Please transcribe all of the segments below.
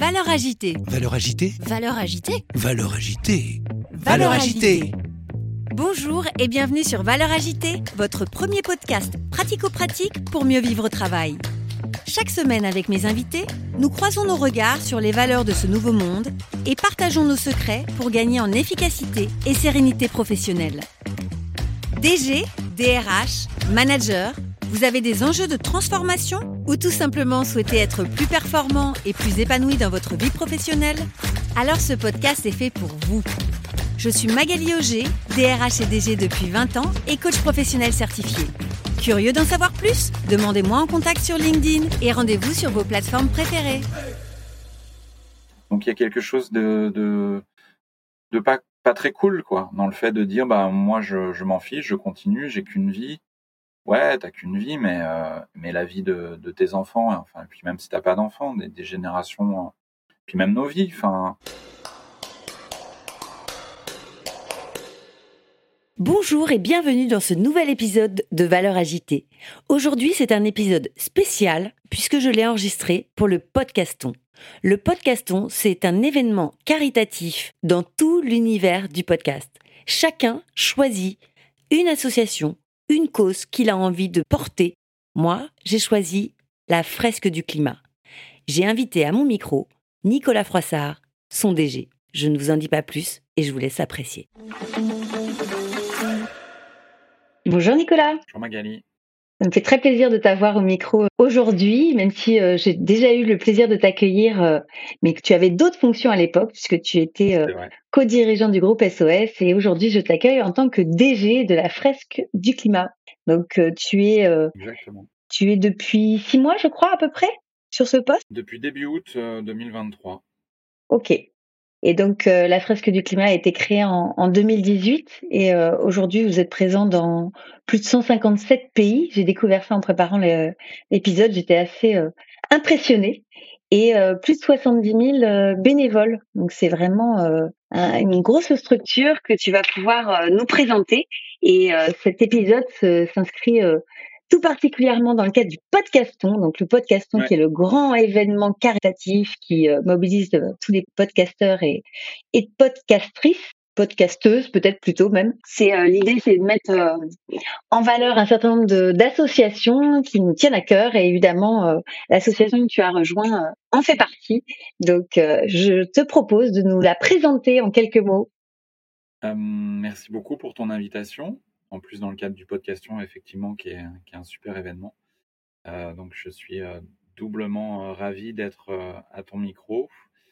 Valeurs agitées. Valeurs agitées. Valeurs agitées. Valeurs agitées. Valeurs agitées. Bonjour et bienvenue sur Valeurs agitées, votre premier podcast pratico-pratique pour mieux vivre au travail. Chaque semaine avec mes invités, nous croisons nos regards sur les valeurs de ce nouveau monde et partageons nos secrets pour gagner en efficacité et sérénité professionnelle. DG, DRH, manager, vous avez des enjeux de transformation ou tout simplement souhaitez être plus performant et plus épanoui dans votre vie professionnelle? Alors ce podcast est fait pour vous. Je suis Magali Auger, DRH et DG depuis 20 ans et coach professionnel certifié. Curieux d'en savoir plus? Demandez-moi en contact sur LinkedIn et rendez-vous sur vos plateformes préférées. Donc il y a quelque chose de pas très cool, quoi, dans le fait de dire moi je m'en fiche, je continue, j'ai qu'une vie. Ouais, t'as qu'une vie, mais la vie de tes enfants, enfin, et puis même si t'as pas d'enfants, des générations, puis même nos vies, enfin. Bonjour et bienvenue dans ce nouvel épisode de Valeurs agitées. Aujourd'hui, c'est un épisode spécial puisque je l'ai enregistré pour le Podcaston. Le Podcaston, c'est un événement caritatif dans tout l'univers du podcast. Chacun choisit une association, une cause qu'il a envie de porter. Moi, j'ai choisi la fresque du climat. J'ai invité à mon micro Nicolas Froissart, son DG. Je ne vous en dis pas plus et je vous laisse apprécier. Bonjour Nicolas. Bonjour Magali. Ça me fait très plaisir de t'avoir au micro aujourd'hui, même si j'ai déjà eu le plaisir de t'accueillir, mais que tu avais d'autres fonctions à l'époque, puisque tu étais co-dirigeant du groupe SOS, et aujourd'hui je t'accueille en tant que DG de la fresque du climat. Donc Exactement. Tu es depuis 6 mois, je crois, à peu près, sur ce poste? Depuis début août 2023. Ok. Et donc, la fresque du climat a été créée en 2018 et aujourd'hui, vous êtes présent dans plus de 157 pays. J'ai découvert ça en préparant l'épisode. J'étais assez impressionnée. Et plus de 70 000 bénévoles. Donc, c'est vraiment une grosse structure que tu vas pouvoir nous présenter. Et cet épisode s'inscrit tout particulièrement dans le cadre du Podcaston. Donc le Podcaston qui est le grand événement caritatif qui mobilise tous les podcasteurs et podcastrices, podcasteuses peut-être plutôt même. L'idée, c'est de mettre en valeur un certain nombre d'associations qui nous tiennent à cœur et évidemment l'association que tu as rejoint en fait partie. Donc je te propose de nous la présenter en quelques mots. Merci beaucoup pour ton invitation. En plus, dans le cadre du Podcaston, effectivement, qui est un super événement. Donc, je suis doublement ravi d'être à ton micro.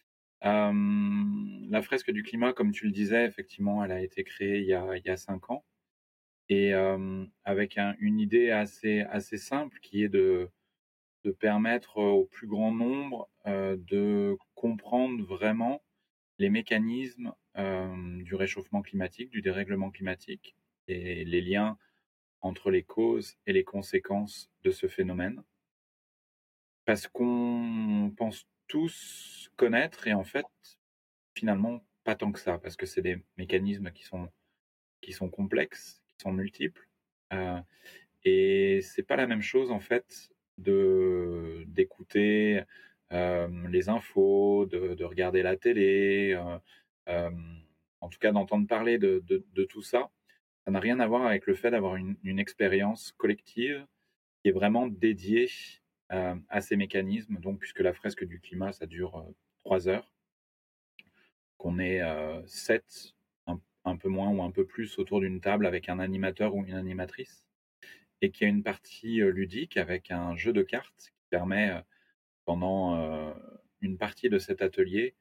La fresque du climat, comme tu le disais, effectivement, elle a été créée il y a 5 ans. Et avec une idée assez simple qui est de permettre au plus grand nombre de comprendre vraiment les mécanismes du réchauffement climatique, du dérèglement climatique et les liens entre les causes et les conséquences de ce phénomène. Parce qu'on pense tous connaître et en fait, finalement, pas tant que ça, parce que c'est des mécanismes qui sont complexes, qui sont multiples. Et c'est pas la même chose, en fait, d'écouter les infos, de regarder la télé, en tout cas d'entendre parler de tout ça. Ça n'a rien à voir avec le fait d'avoir une expérience collective qui est vraiment dédiée à ces mécanismes. Donc, puisque la fresque du climat, ça dure 3 heures, qu'on est 7, un peu moins ou un peu plus autour d'une table avec un animateur ou une animatrice, et qu'il y a une partie ludique avec un jeu de cartes qui permet, pendant une partie de cet atelier,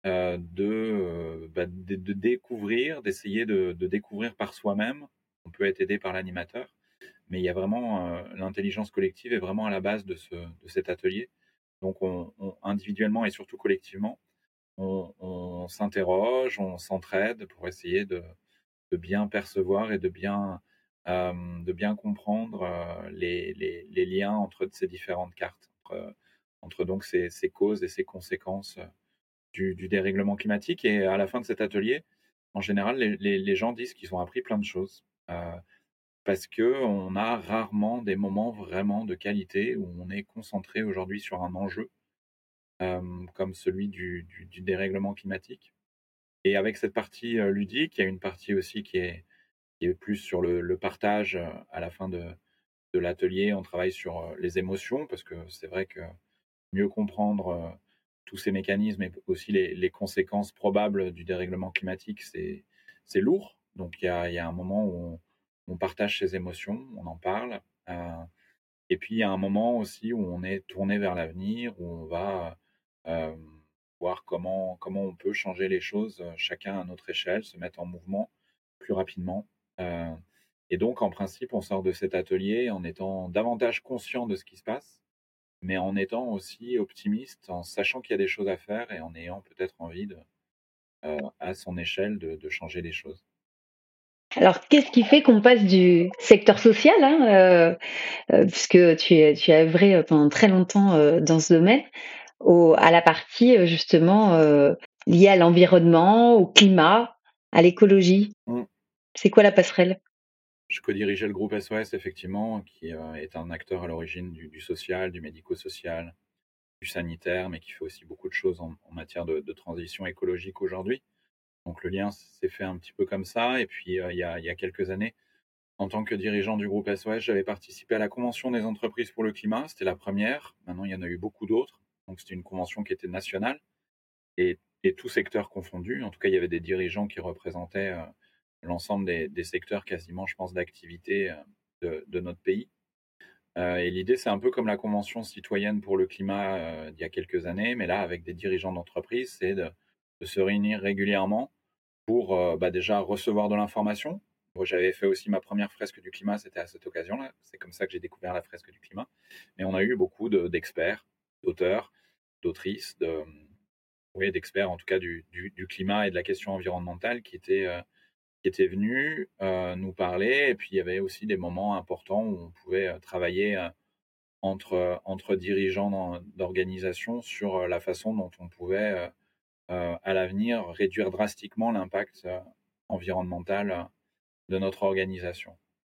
de découvrir, d'essayer de découvrir par soi-même. On peut être aidé par l'animateur, mais il y a vraiment l'intelligence collective est vraiment à la base de cet atelier. Donc individuellement et surtout collectivement, on s'interroge, on s'entraide pour essayer de bien percevoir et de bien comprendre les liens entre ces différentes cartes, entre donc ces causes et ces conséquences du dérèglement climatique. Et à la fin de cet atelier, en général, les gens disent qu'ils ont appris plein de choses. Parce qu'on a rarement des moments vraiment de qualité où on est concentré aujourd'hui sur un enjeu comme celui du dérèglement climatique. Et avec cette partie ludique, il y a une partie aussi qui est plus sur le partage. À la fin de l'atelier, on travaille sur les émotions, parce que c'est vrai que mieux comprendre tous ces mécanismes et aussi les conséquences probables du dérèglement climatique, c'est lourd. Donc il y a un moment où on partage ses émotions, on en parle. Et puis il y a un moment aussi où on est tourné vers l'avenir, où on va euh, voir comment on peut changer les choses, chacun à notre échelle, se mettre en mouvement plus rapidement. Euh, et donc, en principe, on sort de cet atelier en étant davantage conscient de ce qui se passe, mais en étant aussi optimiste, en sachant qu'il y a des choses à faire et en ayant peut-être envie à son échelle, de changer les choses. Alors, qu'est-ce qui fait qu'on passe du secteur social, hein, puisque tu as œuvré pendant très longtemps dans ce domaine, à la partie justement liée à l'environnement, au climat, à l'écologie? Mm. C'est quoi la passerelle? Je co-dirigeais le groupe SOS, effectivement, qui est un acteur à l'origine du social, du médico-social, du sanitaire, mais qui fait aussi beaucoup de choses en matière de transition écologique aujourd'hui. Donc le lien s'est fait un petit peu comme ça. Et puis il y a quelques années, en tant que dirigeant du groupe SOS, j'avais participé à la Convention des entreprises pour le climat. C'était la première. Maintenant, il y en a eu beaucoup d'autres. Donc c'était une convention qui était nationale et tout secteur confondu. En tout cas, il y avait des dirigeants qui représentaient l'ensemble des secteurs quasiment, je pense, d'activité de notre pays. Et l'idée, c'est un peu comme la Convention citoyenne pour le climat d'il y a quelques années, mais là, avec des dirigeants d'entreprise, c'est de se réunir régulièrement pour déjà recevoir de l'information. Moi, j'avais fait aussi ma première fresque du climat, c'était à cette occasion-là. C'est comme ça que j'ai découvert la fresque du climat. Mais on a eu beaucoup d'experts, d'auteurs, d'autrices, oui, d'experts en tout cas du climat et de la question environnementale qui étaient venus nous parler. Et puis, il y avait aussi des moments importants où on pouvait travailler entre dirigeants d'organisations sur la façon dont on pouvait, à l'avenir, réduire drastiquement l'impact environnemental de notre organisation.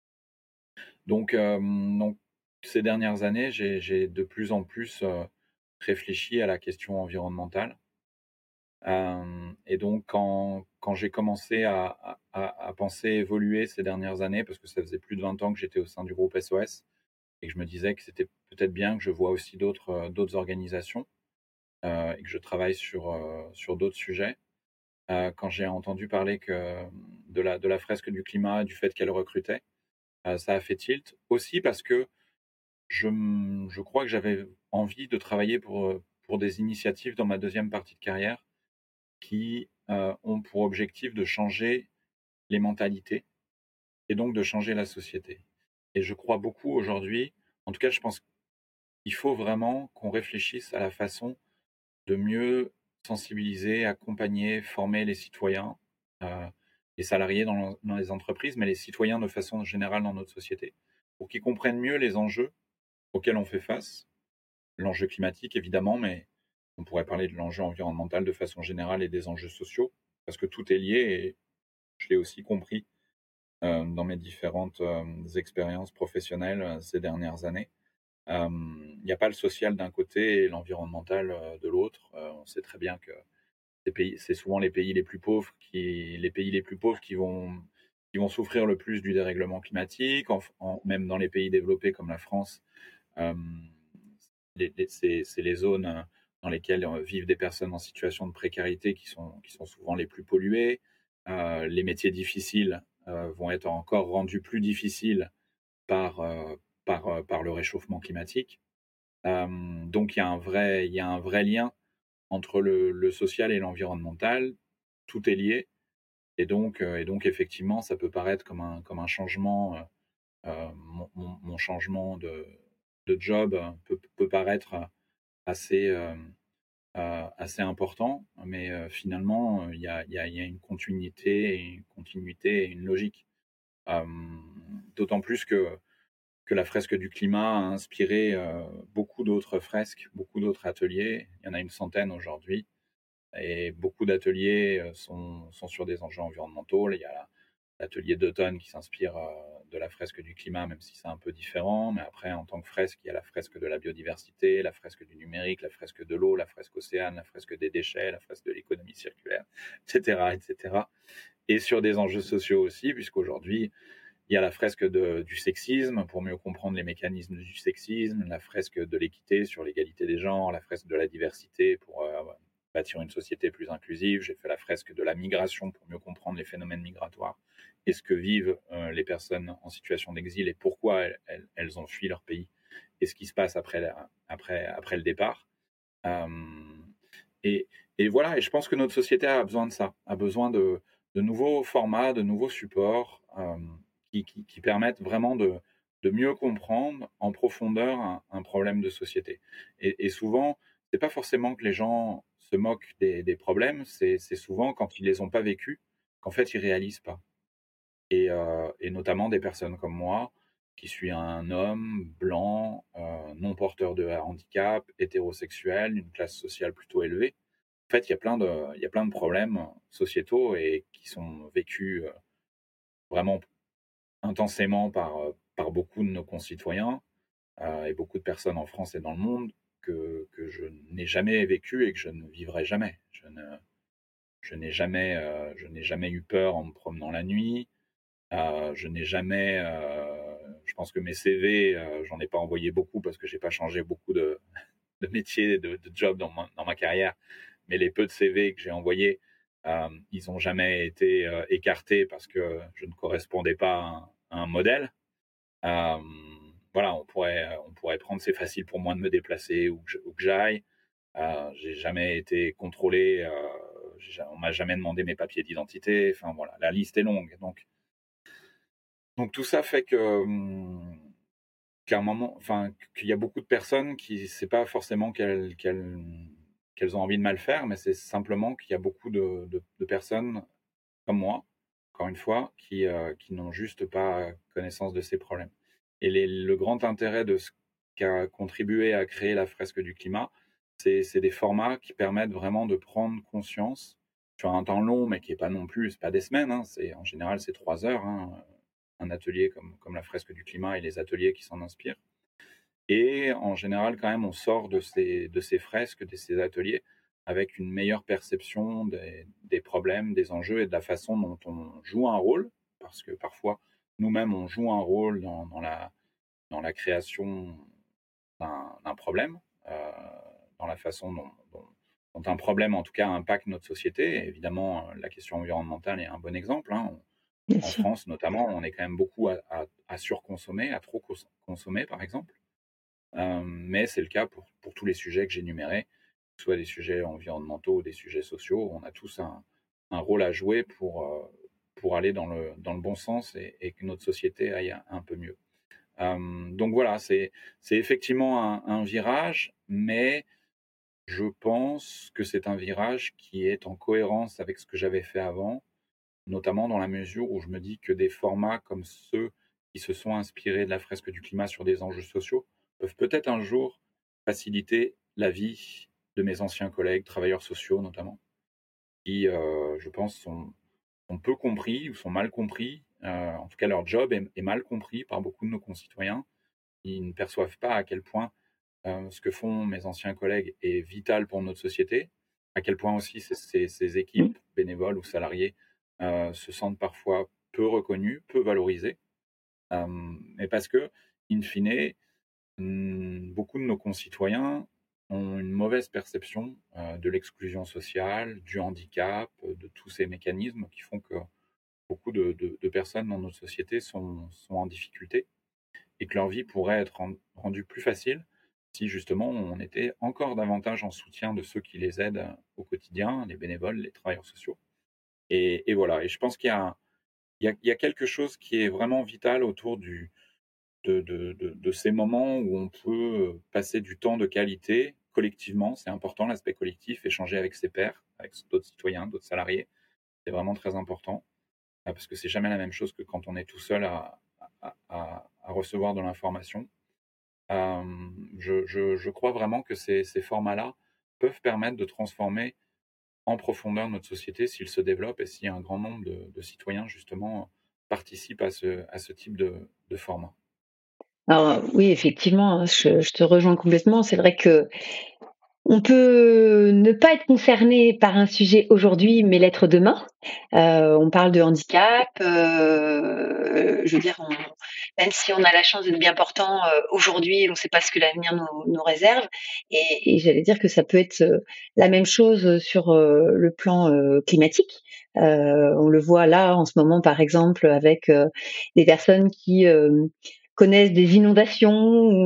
Donc, ces dernières années, j'ai de plus en plus réfléchi à la question environnementale. Et donc, quand j'ai commencé à penser évoluer ces dernières années, parce que ça faisait plus de 20 ans que j'étais au sein du groupe SOS, et que je me disais que c'était peut-être bien que je vois aussi d'autres organisations et que je travaille sur d'autres sujets. Quand j'ai entendu parler de la fresque du climat, du fait qu'elle recrutait, ça a fait tilt. Aussi parce que je crois que j'avais envie de travailler pour des initiatives dans ma deuxième partie de carrière qui ont pour objectif de changer les mentalités et donc de changer la société. Et je crois beaucoup aujourd'hui, en tout cas je pense qu'il faut vraiment qu'on réfléchisse à la façon de mieux sensibiliser, accompagner, former les citoyens, euh, les salariés dans les entreprises, mais les citoyens de façon générale dans notre société, pour qu'ils comprennent mieux les enjeux auxquels on fait face. L'enjeu climatique, évidemment, mais on pourrait parler de l'enjeu environnemental de façon générale et des enjeux sociaux, parce que tout est lié et je l'ai aussi compris dans mes différentes expériences professionnelles ces dernières années. Il n'y a pas le social d'un côté et l'environnemental de l'autre. On sait très bien que c'est souvent les pays les plus pauvres qui vont souffrir le plus du dérèglement climatique. Même dans les pays développés comme la France, euh, c'est les zones dans lesquelles vivent des personnes en situation de précarité qui sont souvent les plus polluées. Les métiers difficiles vont être encore rendus plus difficiles par le réchauffement climatique. Donc il y a un vrai lien entre le social et l'environnemental. Tout est lié. Et donc effectivement, ça peut paraître comme un changement. Mon changement de job peut paraître assez important, mais finalement, il y a une continuité et une logique. Euh, D'autant plus que la fresque du climat a inspiré beaucoup d'autres fresques, beaucoup d'autres ateliers. Il y en a une centaine aujourd'hui. Et beaucoup d'ateliers sont sur des enjeux environnementaux. Il y a l'atelier d'automne qui s'inspire de la fresque du climat, même si c'est un peu différent. Mais après, en tant que fresque, il y a la fresque de la biodiversité, la fresque du numérique, la fresque de l'eau, la fresque océane, la fresque des déchets, la fresque de l'économie circulaire, etc., etc. Et sur des enjeux sociaux aussi, puisqu'aujourd'hui, il y a la fresque du sexisme, pour mieux comprendre les mécanismes du sexisme, la fresque de l'équité sur l'égalité des genres, la fresque de la diversité pour bâtir une société plus inclusive. J'ai fait la fresque de la migration pour mieux comprendre les phénomènes migratoires et ce que vivent les personnes en situation d'exil et pourquoi elles ont fui leur pays et ce qui se passe après le départ. Et voilà, et je pense que notre société a besoin de ça, a besoin de nouveaux formats, de nouveaux supports qui permettent vraiment de mieux comprendre en profondeur un problème de société. Et souvent, c'est pas forcément que les gens se moquent des problèmes, c'est souvent quand ils les ont pas vécus, qu'en fait ils réalisent pas. Et notamment des personnes comme moi, qui suis un homme blanc, non porteur de handicap, hétérosexuel, d'une classe sociale plutôt élevée. En fait, il y a plein de problèmes sociétaux et qui sont vécus vraiment intensément par beaucoup de nos concitoyens et beaucoup de personnes en France et dans le monde que je n'ai jamais vécu et que je ne vivrai jamais. Je n'ai jamais eu peur en me promenant la nuit. Je n'ai jamais, je pense que mes CV, j'en ai pas envoyé beaucoup parce que j'ai pas changé beaucoup de métier, de job dans ma carrière. Mais les peu de CV que j'ai envoyés, ils n'ont jamais été écartés parce que je ne correspondais pas à un modèle. Voilà, on pourrait prendre, c'est facile pour moi de me déplacer où que j'aille. J'ai jamais été contrôlé, on m'a jamais demandé mes papiers d'identité. Enfin voilà, la liste est longue. Donc tout ça fait que qu'à un moment, enfin, qu'il y a beaucoup de personnes qui, c'est pas forcément qu'elles ont envie de mal faire, mais c'est simplement qu'il y a beaucoup de personnes comme moi, encore une fois, qui n'ont juste pas connaissance de ces problèmes. Et le grand intérêt de ce qu'a contribué à créer la fresque du climat, c'est des formats qui permettent vraiment de prendre conscience sur un temps long, mais qui est pas non plus, c'est pas des semaines, hein, en général c'est 3 heures, hein, un atelier comme la fresque du climat et les ateliers qui s'en inspirent. Et en général, quand même, on sort de ces fresques, de ces ateliers, avec une meilleure perception des problèmes, des enjeux et de la façon dont on joue un rôle, parce que parfois, nous-mêmes, on joue un rôle dans la création d'un problème, dans la façon dont un problème, en tout cas, impacte notre société. Et évidemment, la question environnementale est un bon exemple, hein. Bien En sûr. France, notamment, on est quand même beaucoup à surconsommer, à trop consommer, par exemple. Mais c'est le cas pour tous les sujets que j'énumérais, que ce soit des sujets environnementaux ou des sujets sociaux. On a tous un rôle à jouer pour aller dans le bon sens et que notre société aille un peu mieux. Donc voilà, c'est effectivement un virage, mais je pense que c'est un virage qui est en cohérence avec ce que j'avais fait avant, notamment dans la mesure où je me dis que des formats comme ceux qui se sont inspirés de la fresque du climat sur des enjeux sociaux peuvent peut-être un jour faciliter la vie de mes anciens collègues, travailleurs sociaux notamment, qui, je pense, sont peu compris ou sont mal compris. En tout cas, leur job est mal compris par beaucoup de nos concitoyens. Ils ne perçoivent pas à quel point ce que font mes anciens collègues est vital pour notre société, à quel point aussi ces Mmh. équipes, bénévoles ou salariés, se sentent parfois peu reconnus, peu valorisés, mais parce que, in fine, beaucoup de nos concitoyens ont une mauvaise perception de l'exclusion sociale, du handicap, de tous ces mécanismes qui font que beaucoup de personnes dans notre société sont en difficulté et que leur vie pourrait être rendue plus facile si justement on était encore davantage en soutien de ceux qui les aident au quotidien, les bénévoles, les travailleurs sociaux. Et voilà, et je pense qu'il y a quelque chose qui est vraiment vital autour de ces moments où on peut passer du temps de qualité collectivement. C'est important, l'aspect collectif, échanger avec ses pairs, avec d'autres citoyens, d'autres salariés. C'est vraiment très important, parce que c'est jamais la même chose que quand on est tout seul à recevoir de l'information. Je crois vraiment que ces formats-là peuvent permettre de transformer en profondeur notre société s'ils se développent et s'il y a un grand nombre de citoyens justement participent à ce type de format. Alors oui, effectivement, je te rejoins complètement. C'est vrai que on peut ne pas être concerné par un sujet aujourd'hui, mais l'être demain. On parle de handicap, je veux dire, même si on a la chance d'être bien portant, aujourd'hui, on ne sait pas ce que l'avenir nous réserve et j'allais dire que ça peut être, la même chose sur, le plan, climatique. On le voit là, en ce moment, par exemple, avec, des personnes qui, connaissent des inondations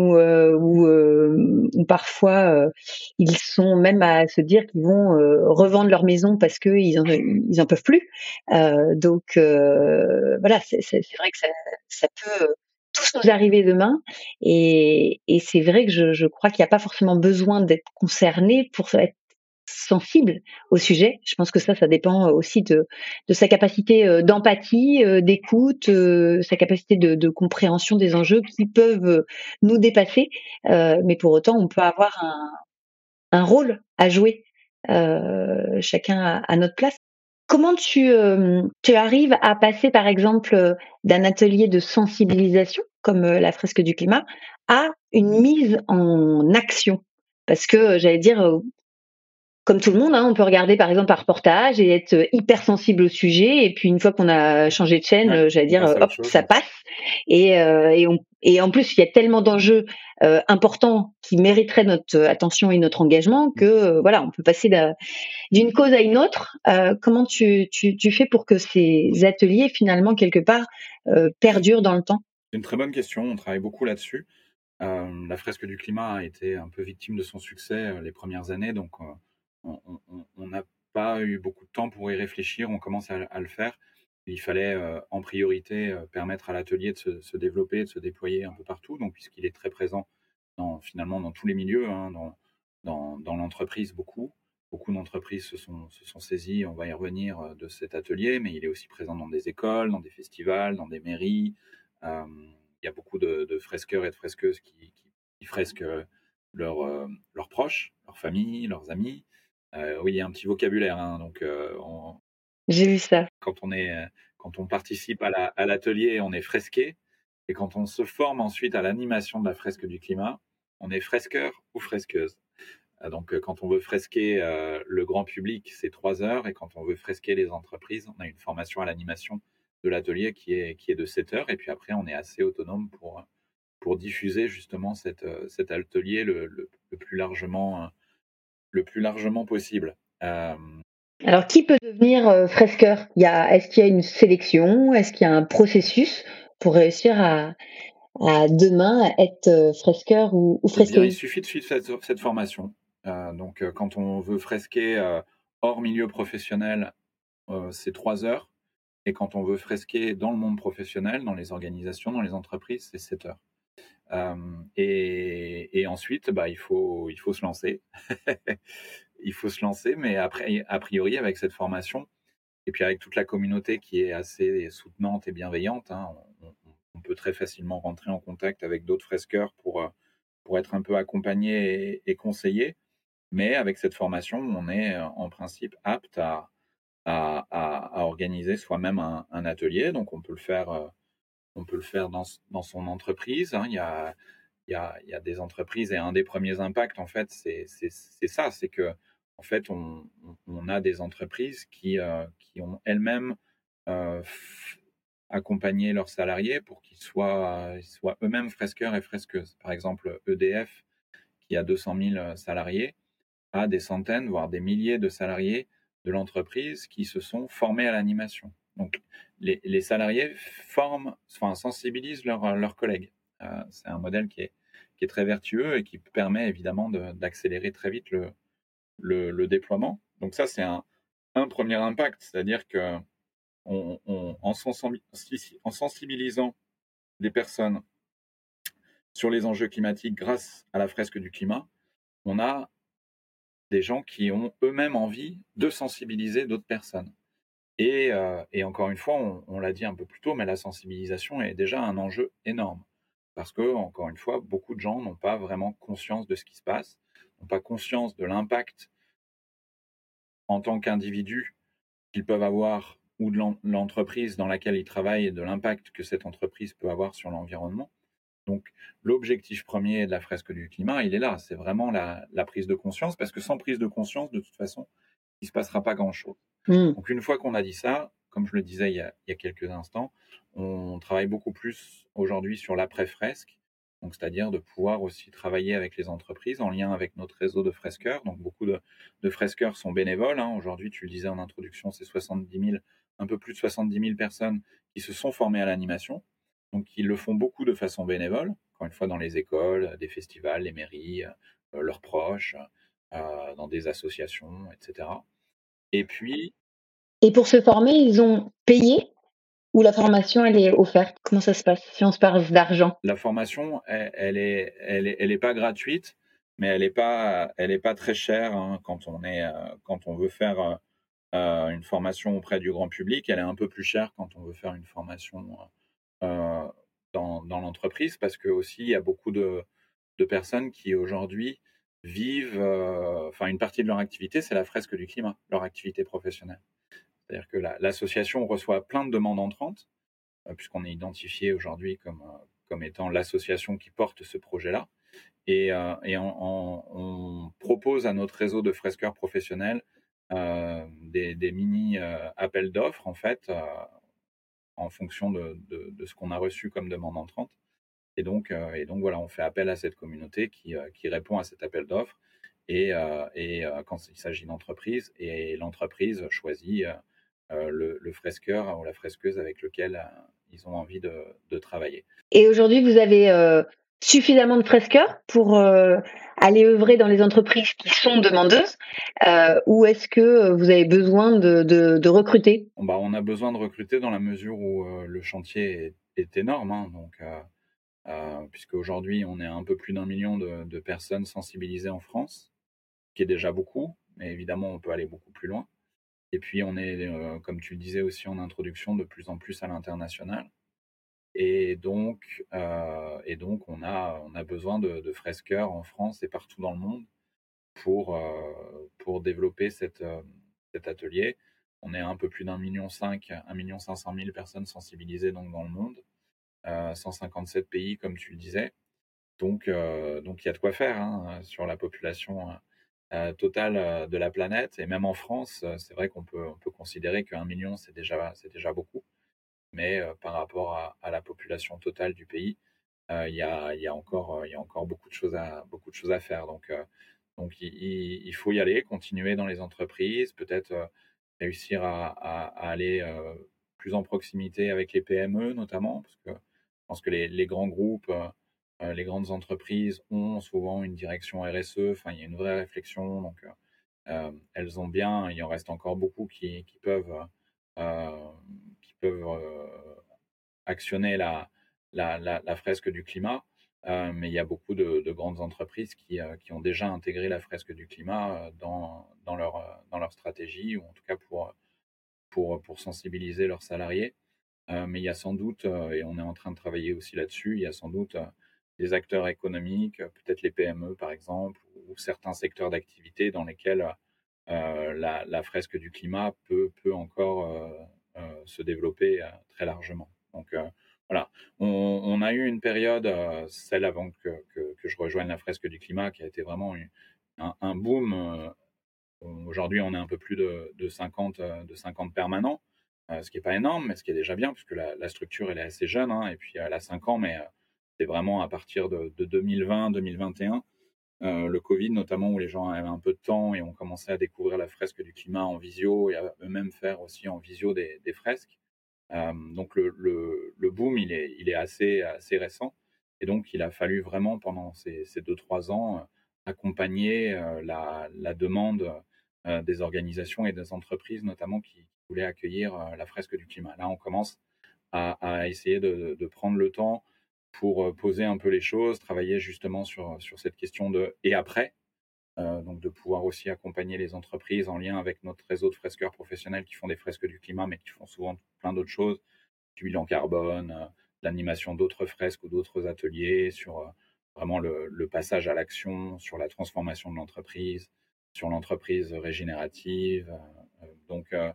ou parfois, ils sont même à se dire qu'ils vont revendre leur maison parce qu'ils en peuvent plus. Voilà, c'est vrai que ça peut tous nous arriver demain. Et c'est vrai que je crois qu'il n'y a pas forcément besoin d'être concerné pour être sensible au sujet. Je pense que ça dépend aussi de sa capacité d'empathie, d'écoute, sa capacité de compréhension des enjeux qui peuvent nous dépasser. Mais pour autant, on peut avoir un rôle à jouer, chacun à notre place. Comment tu arrives à passer, par exemple, d'un atelier de sensibilisation, comme la fresque du climat, à une mise en action? Parce que, j'allais dire, comme tout le monde, hein, on peut regarder par exemple un reportage et être hyper sensible au sujet, et puis une fois qu'on a changé de chaîne, Ouais, j'allais on dire, passe à hop, autre chose. ça passe. Et en plus, il y a tellement d'enjeux importants qui mériteraient notre attention et notre engagement que voilà, on peut passer d'une cause à une autre. Comment tu fais pour que ces ateliers, finalement, quelque part, perdurent dans le temps? C'est une très bonne question, on travaille beaucoup là-dessus. La fresque du climat a été un peu victime de son succès les premières années, donc on n'a pas eu beaucoup de temps pour y réfléchir. On commence à le faire. Il fallait en priorité permettre à l'atelier de se développer, de se déployer un peu partout, donc puisqu'il est très présent finalement dans tous les milieux, hein, dans l'entreprise beaucoup d'entreprises se sont saisies, on va y revenir, de cet atelier, mais il est aussi présent dans des écoles, dans des festivals, dans des mairies. Euh, il y a beaucoup de fresqueurs et de fresqueuses qui fresquent leurs proches, leurs familles, leurs amis. Oui, il y a un petit vocabulaire, hein, donc J'ai vu ça. quand on participe à l'atelier, on est fresqué, et quand on se forme ensuite à l'animation de la fresque du climat, on est fresqueur ou fresqueuse. Donc, quand on veut fresquer le grand public, c'est 3 heures, et quand on veut fresquer les entreprises, on a une formation à l'animation de l'atelier qui est de 7 heures, et puis après, on est assez autonome pour diffuser justement cet atelier le plus largement possible. Alors, qui peut devenir fresqueur? Est-ce qu'il y a une sélection? Est-ce qu'il y a un processus pour réussir à demain être fresqueur ou Eh bien, il fresqueuse? suffit de suivre cette formation. Donc, quand on veut fresquer hors milieu professionnel, c'est 3 heures. Et quand on veut fresquer dans le monde professionnel, dans les organisations, dans les entreprises, c'est 7 heures. Et ensuite, bah, il faut se lancer. Il faut se lancer, mais après, a priori, avec cette formation, et puis avec toute la communauté qui est assez soutenante et bienveillante, hein, on peut très facilement rentrer en contact avec d'autres fresqueurs pour être un peu accompagné et conseillé. Mais avec cette formation, on est en principe apte à organiser soi-même un atelier. Donc on peut le faire dans son entreprise, hein. Il y a des entreprises, et un des premiers impacts, en fait, c'est ça, c'est que en fait, on a des entreprises qui ont elles-mêmes accompagné leurs salariés pour qu'ils soient eux-mêmes fresqueurs et fresqueuses. Par exemple, EDF, qui a 200 000 salariés, a des centaines, voire des milliers de salariés de l'entreprise qui se sont formés à l'animation. Donc, les salariés sensibilisent leurs collègues. C'est un modèle qui est très vertueux et qui permet évidemment d'accélérer très vite le déploiement. Donc ça, c'est un premier impact, c'est-à-dire que en sensibilisant des personnes sur les enjeux climatiques grâce à la fresque du climat, on a des gens qui ont eux-mêmes envie de sensibiliser d'autres personnes. Et encore une fois, on l'a dit un peu plus tôt, mais la sensibilisation est déjà un enjeu énorme. Parce que, encore une fois, beaucoup de gens n'ont pas vraiment conscience de ce qui se passe, n'ont pas conscience de l'impact en tant qu'individu qu'ils peuvent avoir ou de l'entreprise dans laquelle ils travaillent et de l'impact que cette entreprise peut avoir sur l'environnement. Donc, l'objectif premier de la fresque du climat, il est là. C'est vraiment la prise de conscience, parce que sans prise de conscience, de toute façon, il ne se passera pas grand-chose. Donc, une fois qu'on a dit ça, comme je le disais il y a quelques instants, on travaille beaucoup plus aujourd'hui sur l'après-fresque, donc c'est-à-dire de pouvoir aussi travailler avec les entreprises en lien avec notre réseau de fresqueurs. Donc, beaucoup de fresqueurs sont bénévoles, hein. Aujourd'hui, tu le disais en introduction, c'est 70 000, un peu plus de 70 000 personnes qui se sont formées à l'animation. Donc, ils le font beaucoup de façon bénévole, encore une fois dans les écoles, des festivals, les mairies, leurs proches, dans des associations, etc. Et puis, Et pour se former, ils ont payé ou la formation, elle est offerte? Comment ça se passe si on se parle d'argent? la formation, elle est pas gratuite, mais elle est pas très chère, hein, quand on veut faire une formation auprès du grand public. Elle est un peu plus chère quand on veut faire une formation euh, dans l'entreprise, parce que aussi il y a beaucoup de personnes qui aujourd'hui vivent, enfin une partie de leur activité, c'est la fresque du climat, leur activité professionnelle. C'est-à-dire que l'association reçoit plein de demandes entrantes, puisqu'on est identifié aujourd'hui comme étant l'association qui porte ce projet-là. Et on propose à notre réseau de fresqueurs professionnels des mini appels d'offres, en fait, en fonction de ce qu'on a reçu comme demande entrante. Et donc voilà, on fait appel à cette communauté qui répond à cet appel d'offres. Et quand il s'agit d'entreprise, et l'entreprise choisit le fresqueur ou la fresqueuse avec lequel ils ont envie de travailler. Et aujourd'hui, vous avez suffisamment de fresqueurs pour aller œuvrer dans les entreprises qui sont demandeuses, ou est-ce que vous avez besoin de recruter? Bon, on a besoin de recruter dans la mesure où le chantier est énorme, hein. Donc, puisque aujourd'hui on est à un peu plus d'1 million de personnes sensibilisées en France, ce qui est déjà beaucoup, mais évidemment on peut aller beaucoup plus loin. Et puis on est, comme tu le disais aussi en introduction, de plus en plus à l'international. Et donc on a besoin de fresqueurs en France et partout dans le monde pour développer cet atelier. On est à un peu plus d'1,5 million, 1,5 million personnes sensibilisées donc dans le monde, 157 pays comme tu le disais. Donc il y a de quoi faire, hein, sur la population totale de la planète. Et même en France, c'est vrai on peut considérer qu'1 million, c'est déjà beaucoup. Mais par rapport à la population totale du pays, il y a encore beaucoup de choses à faire. Donc il faut y aller, continuer dans les entreprises, peut-être réussir à aller plus en proximité avec les PME notamment, parce que je pense que les grands groupes, les grandes entreprises ont souvent une direction RSE, enfin il y a une vraie réflexion, donc elles ont bien, il en reste encore beaucoup euh, qui peuvent actionner la fresque du climat. Mais il y a beaucoup de grandes entreprises qui ont déjà intégré la fresque du climat dans leur stratégie, ou en tout cas pour sensibiliser leurs salariés. Mais il y a sans doute, et on est en train de travailler aussi là-dessus, il y a sans doute des acteurs économiques, peut-être les PME par exemple, ou certains secteurs d'activité dans lesquels la fresque du climat peut encore se développer très largement. Donc voilà, on a eu une période, celle avant que je rejoigne la fresque du climat, qui a été vraiment un boom. Aujourd'hui, on est un peu plus de 50 permanents, ce qui n'est pas énorme, mais ce qui est déjà bien, puisque la structure elle est assez jeune, hein, et puis elle a 5 ans, mais c'est vraiment à partir de 2020-2021, le Covid notamment, où les gens avaient un peu de temps et ont commencé à découvrir la fresque du climat en visio, et à eux-mêmes faire aussi en visio des fresques. Donc le boom, il est assez récent. Et donc il a fallu vraiment pendant ces 2-3 ans accompagner la demande des organisations et des entreprises notamment qui voulaient accueillir la fresque du climat. Là, on commence à essayer de prendre le temps pour poser un peu les choses, travailler justement sur cette question de et après, donc de pouvoir aussi accompagner les entreprises en lien avec notre réseau de fresqueurs professionnels qui font des fresques du climat, mais qui font souvent plein d'autres choses, du bilan carbone, l'animation d'autres fresques ou d'autres ateliers, sur vraiment le passage à l'action, sur la transformation de l'entreprise, sur l'entreprise régénérative. Donc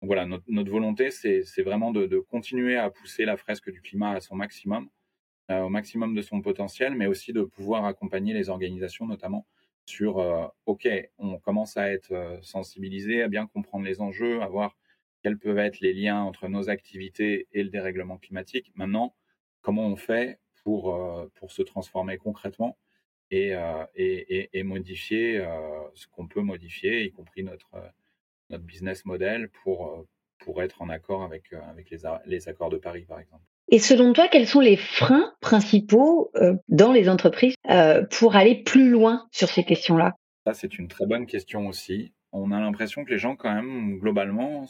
voilà, notre volonté, c'est vraiment de continuer à pousser la fresque du climat à son maximum, au maximum de son potentiel, mais aussi de pouvoir accompagner les organisations, notamment sur, OK, on commence à être sensibilisé, à bien comprendre les enjeux, à voir quels peuvent être les liens entre nos activités et le dérèglement climatique. Maintenant, comment on fait pour se transformer concrètement et modifier ce qu'on peut modifier, y compris notre business model pour être en accord avec les accords de Paris, par exemple. Et selon toi, quels sont les freins principaux, dans les entreprises, pour aller plus loin sur ces questions-là? Ça, c'est une très bonne question aussi. On a l'impression que les gens, quand même, globalement,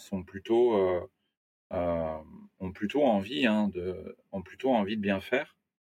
heu, ont plutôt envie de bien faire.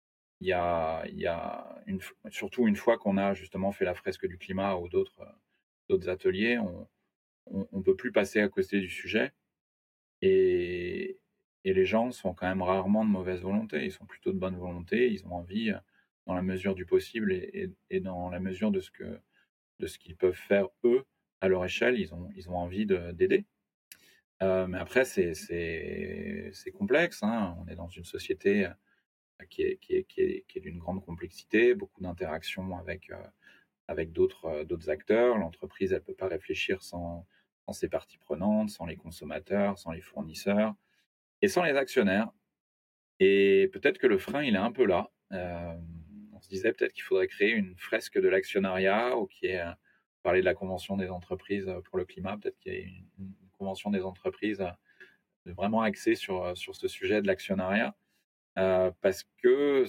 Surtout une fois qu'on a justement fait la fresque du climat ou d'autres ateliers, on peut plus passer à côté du sujet et les gens sont quand même rarement de mauvaise volonté. Ils sont plutôt de bonne volonté. Ils ont envie, dans la mesure du possible et dans la mesure de ce qu'ils peuvent faire eux, à leur échelle, ils ont envie d'aider. Mais après c'est complexe, hein. On est dans une société, qui est d'une grande complexité, beaucoup d'interactions avec d'autres acteurs. L'entreprise, elle peut pas réfléchir sans ses parties prenantes, sans les consommateurs, sans les fournisseurs et sans les actionnaires. Et peut-être que le frein, il est un peu là. On se disait peut-être qu'il faudrait créer une fresque de l'actionnariat ou qu'il y ait parler de la convention des entreprises pour le climat, peut-être qu'il y ait une convention des entreprises vraiment axée sur ce sujet de l'actionnariat, parce que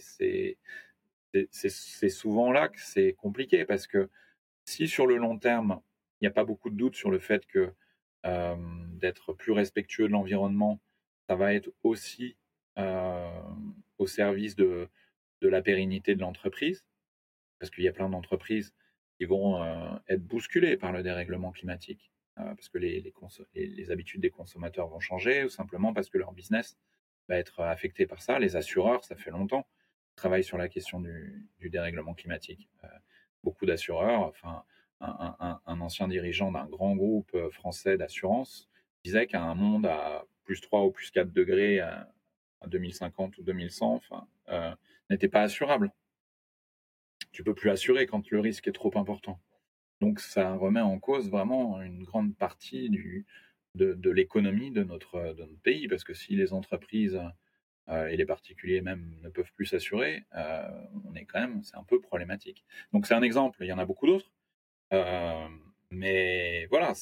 c'est souvent là que c'est compliqué, parce que si sur le long terme, il n'y a pas beaucoup de doute sur le fait que d'être plus respectueux de l'environnement, ça va être aussi euh, au service de la pérennité de l'entreprise, parce qu'il y a plein d'entreprises qui vont être bousculées par le dérèglement climatique, parce que les habitudes des consommateurs vont changer, ou simplement parce que leur business va être affecté par ça. Les assureurs, ça fait longtemps, travaillent sur la question du dérèglement climatique. Beaucoup d'assureurs, enfin, un ancien dirigeant d'un grand groupe français d'assurance disait qu'un monde à plus 3 ou plus 4 degrés à 2050 ou 2100, enfin, n'était pas assurable. Tu peux plus assurer quand le risque est trop important. Donc ça remet en cause vraiment une grande partie de l'économie de notre pays, parce que si les entreprises et les particuliers même ne peuvent plus s'assurer, c'est un peu problématique. Donc c'est un exemple, il y en a beaucoup d'autres, euh, mais voilà,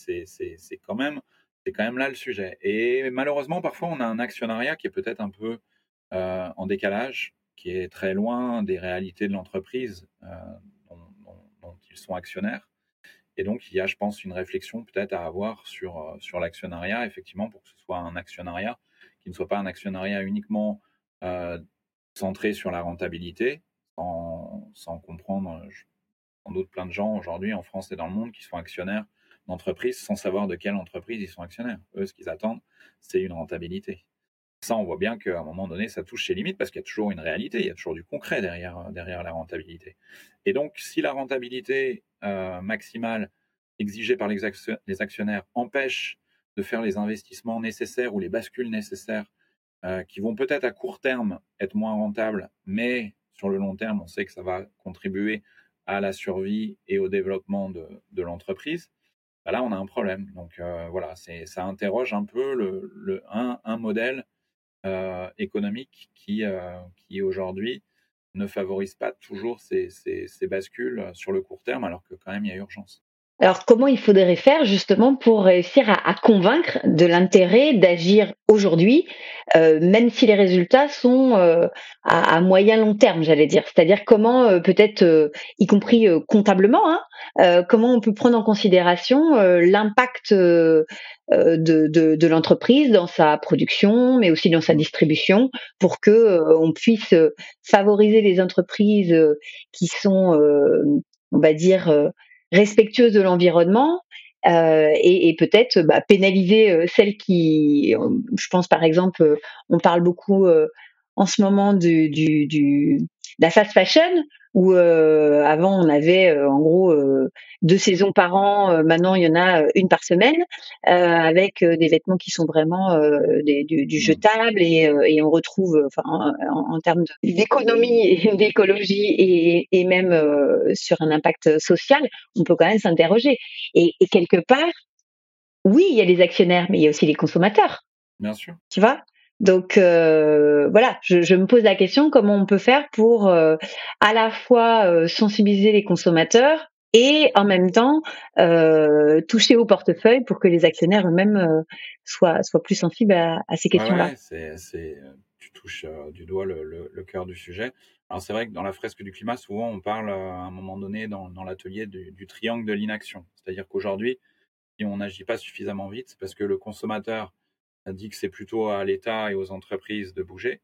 c'est quand même là le sujet. Et malheureusement, parfois, on a un actionnariat qui est peut-être un peu en décalage, qui est très loin des réalités de l'entreprise dont ils sont actionnaires. Et donc, il y a, je pense, une réflexion peut-être à avoir sur l'actionnariat, effectivement, pour que ce soit un actionnariat qui ne soit pas un actionnariat uniquement euh, centré sur la rentabilité, sans comprendre, sans doute plein de gens aujourd'hui en France et dans le monde qui sont actionnaires d'entreprises sans savoir de quelle entreprise ils sont actionnaires. Eux, ce qu'ils attendent, c'est une rentabilité. Ça, on voit bien qu'à un moment donné, ça touche ses limites parce qu'il y a toujours une réalité, il y a toujours du concret derrière la rentabilité. Et donc, si la rentabilité maximale exigée par les actionnaires empêche de faire les investissements nécessaires ou les bascules nécessaires qui vont peut-être à court terme être moins rentables, mais sur le long terme, on sait que ça va contribuer à la survie et au développement de l'entreprise, bah là, on a un problème. Donc voilà, ça interroge un peu un modèle économique qui aujourd'hui ne favorise pas toujours ces bascules sur le court terme, alors que quand même il y a urgence. Alors, comment il faudrait faire justement pour réussir à convaincre de l'intérêt d'agir aujourd'hui, même si les résultats sont à moyen long terme, j'allais dire. C'est-à-dire comment peut-être, y compris comptablement, hein, comment on peut prendre en considération l'impact de l'entreprise dans sa production, mais aussi dans sa distribution, pour que on puisse favoriser les entreprises qui sont, on va dire, respectueuses de l'environnement, et peut-être pénaliser celles qui, je pense par exemple, on parle beaucoup en ce moment de la fast fashion, où avant on avait en gros 2 saisons par an, maintenant il y en a une par semaine, avec des vêtements qui sont vraiment du jetable et on retrouve, en termes d'économie et d'écologie et même sur un impact social, on peut quand même s'interroger. Et quelque part, oui, il y a les actionnaires, mais il y a aussi les consommateurs. Bien sûr. Tu vois? Donc voilà, je me pose la question, comment on peut faire pour, à la fois, sensibiliser les consommateurs et en même temps, toucher au portefeuille pour que les actionnaires eux-mêmes, soient plus sensibles à ces Ouais, questions-là? ouais, tu touches du doigt le cœur du sujet. Alors c'est vrai que dans la fresque du climat, souvent on parle à un moment donné dans l'atelier du triangle de l'inaction. C'est-à-dire qu'aujourd'hui, si on n'agit pas suffisamment vite, c'est parce que le consommateur dit que c'est plutôt à l'État et aux entreprises de bouger,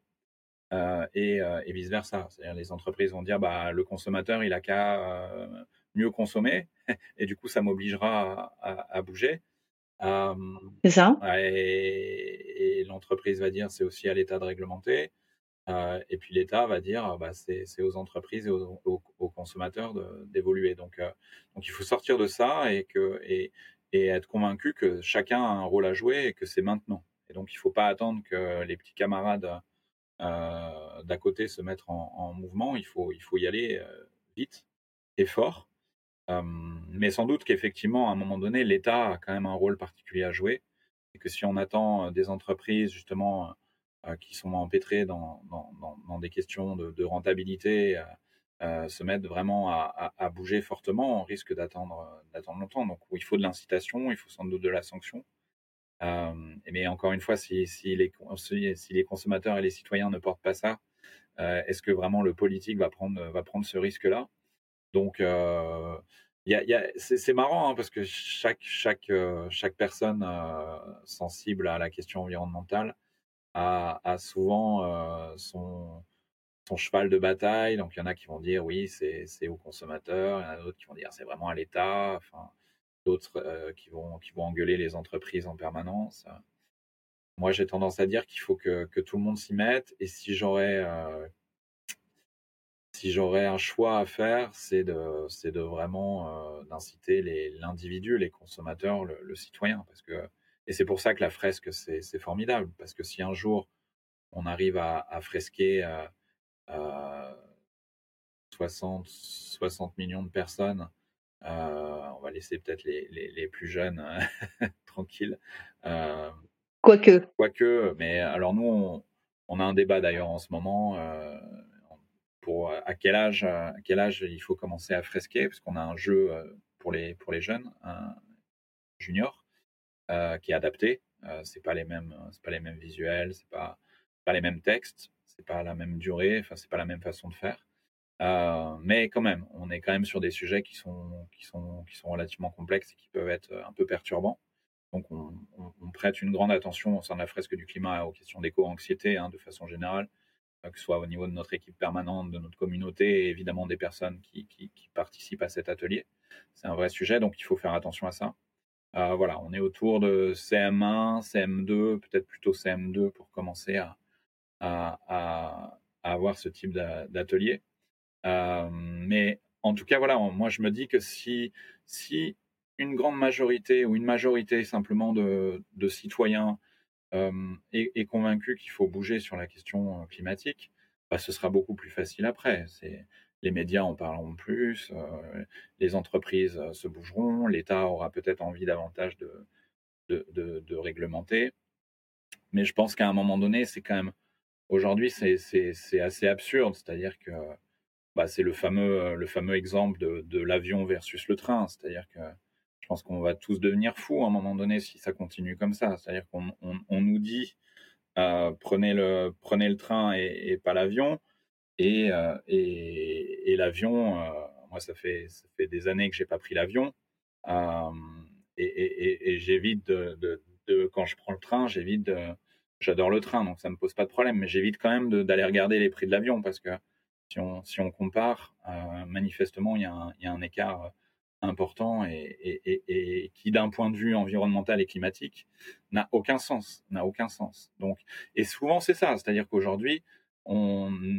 et vice versa. C'est-à-dire les entreprises vont dire bah le consommateur il a qu'à mieux consommer et du coup ça m'obligera à bouger. Euh, C'est ça? ouais, et l'entreprise va dire c'est aussi à l'État de réglementer. Et puis l'État va dire bah, c'est aux entreprises et aux consommateurs d'évoluer. Donc il faut sortir de ça et être convaincu que chacun a un rôle à jouer et que c'est maintenant. Et donc il ne faut pas attendre que les petits camarades d'à côté se mettent en mouvement. Il faut y aller vite et fort. Mais sans doute qu'effectivement, à un moment donné, l'État a quand même un rôle particulier à jouer et que si on attend des entreprises justement qui sont empêtrées dans des questions de rentabilité, se mettre vraiment à bouger fortement, on risque d'attendre longtemps. Donc il faut de l'incitation, il faut sans doute de la sanction. Mais encore une fois, si les consommateurs et les citoyens ne portent pas ça, est-ce que vraiment le politique va prendre ce risque-là? Donc, c'est marrant hein, parce que chaque personne sensible à la question environnementale a souvent son cheval de bataille. Donc, il y en a qui vont dire oui, c'est aux consommateurs, il y en a d'autres qui vont dire c'est vraiment à l'État, enfin, d'autres qui vont engueuler les entreprises en permanence. Moi, j'ai tendance à dire qu'il faut que tout le monde s'y mette. Et si j'aurais un choix à faire, c'est de vraiment d'inciter l'individu, les consommateurs, le citoyen. Et c'est pour ça que la fresque, c'est formidable. Parce que si un jour, on arrive à fresquer 60 millions de personnes, on va laisser peut-être les plus jeunes tranquilles. Quoique. Quoique, mais alors nous, on a un débat d'ailleurs en ce moment pour à quel âge il faut commencer à fresquer, parce qu'on a un jeu pour les jeunes, un junior, qui est adapté. C'est pas les mêmes visuels, c'est pas les mêmes textes, c'est pas la même durée, enfin c'est pas la même façon de faire. Mais quand même, on est quand même sur des sujets qui sont relativement complexes et qui peuvent être un peu perturbants. Donc on prête une grande attention au sein de la fresque du climat aux questions d'éco-anxiété de façon générale, que ce soit au niveau de notre équipe permanente, de notre communauté et évidemment des personnes qui participent à cet atelier. C'est un vrai sujet, donc il faut faire attention à ça. Voilà, on est autour de CM1, CM2, peut-être plutôt CM2 pour commencer à avoir ce type d'atelier. Mais en tout cas, voilà, moi je me dis que si une grande majorité ou une majorité simplement de citoyens est convaincu qu'il faut bouger sur la question climatique, bah, ce sera beaucoup plus facile après. Les médias en parleront plus, les entreprises se bougeront, l'État aura peut-être envie davantage de réglementer. Mais je pense qu'à un moment donné, c'est quand même, aujourd'hui, c'est assez absurde. C'est-à-dire que bah, c'est le fameux exemple de l'avion versus le train. C'est-à-dire que je pense qu'on va tous devenir fous à un moment donné si ça continue comme ça. C'est-à-dire qu'on nous dit prenez le train et pas l'avion. Et l'avion, moi, ça fait des années que j'ai pas pris l'avion. Euh, et j'évite quand je prends le train, j'adore le train, donc ça me pose pas de problème, mais j'évite quand même d'aller regarder les prix de l'avion parce que si on compare, manifestement, il y a un écart important et qui, d'un point de vue environnemental et climatique, n'a aucun sens, n'a aucun sens. Donc, et souvent c'est ça, c'est-à-dire qu'aujourd'hui, on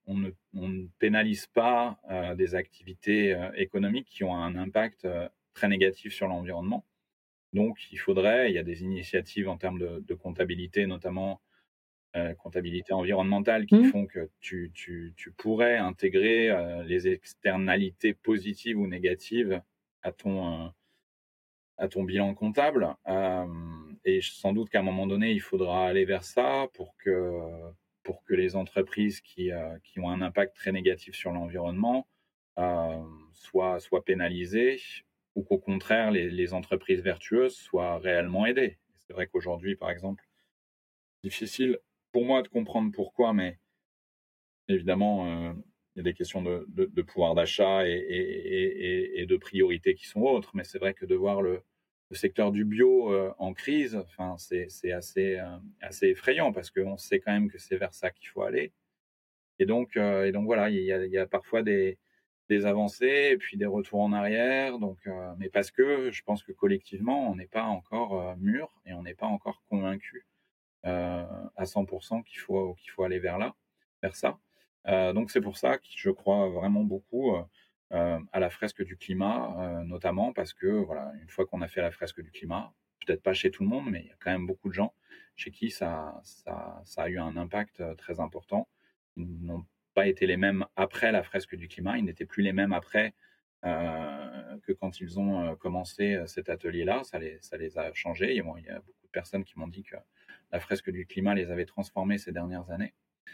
on ne pénalise pas des activités économiques qui ont un impact très négatif sur l'environnement. Donc, il y a des initiatives en termes de comptabilité, notamment comptabilité environnementale, qui font que tu pourrais intégrer les externalités positives ou négatives à ton bilan comptable. Et sans doute qu'à un moment donné, il faudra aller vers ça pour que les entreprises qui ont un impact très négatif sur l'environnement soient pénalisées, ou qu'au contraire, les entreprises vertueuses soient réellement aidées. C'est vrai qu'aujourd'hui, par exemple, c'est difficile pour moi de comprendre pourquoi, mais évidemment, il y a des questions de pouvoir d'achat et de priorités qui sont autres. Mais c'est vrai que de voir le secteur du bio en crise, enfin, c'est assez effrayant, parce qu'on sait quand même que c'est vers ça qu'il faut aller. Et donc voilà, il y a parfois des avancées et puis des retours en arrière. Mais parce que je pense que collectivement, on n'est pas encore mûr et on n'est pas encore convaincu à 100% qu'il faut aller vers ça. Donc c'est pour ça que je crois vraiment beaucoup à la fresque du climat, notamment parce que voilà, une fois qu'on a fait la fresque du climat, peut-être pas chez tout le monde, mais il y a quand même beaucoup de gens chez qui ça a eu un impact très important. Ils n'ont pas été les mêmes après la fresque du climat, ils n'étaient plus les mêmes après que quand ils ont commencé cet atelier-là. Ça les a changés. Il y a beaucoup de personnes qui m'ont dit que la fresque du climat les avait transformés ces dernières années.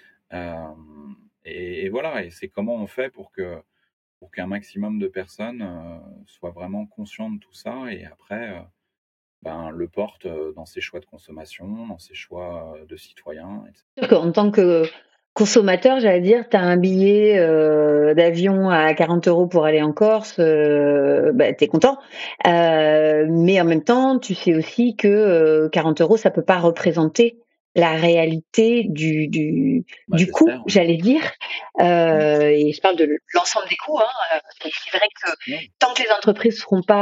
Et voilà, et c'est comment on fait pour qu'un maximum de personnes soient vraiment conscientes de tout ça, et après le portent dans ses choix de consommation, dans ses choix de citoyens, etc. En tant que consommateur, j'allais dire, tu as un billet d'avion à 40 € pour aller en Corse, t'es content. Mais en même temps, tu sais aussi que 40 € ça peut pas représenter la réalité du coût, j'allais dire. Et je parle de l'ensemble des coûts. C'est vrai que tant que les entreprises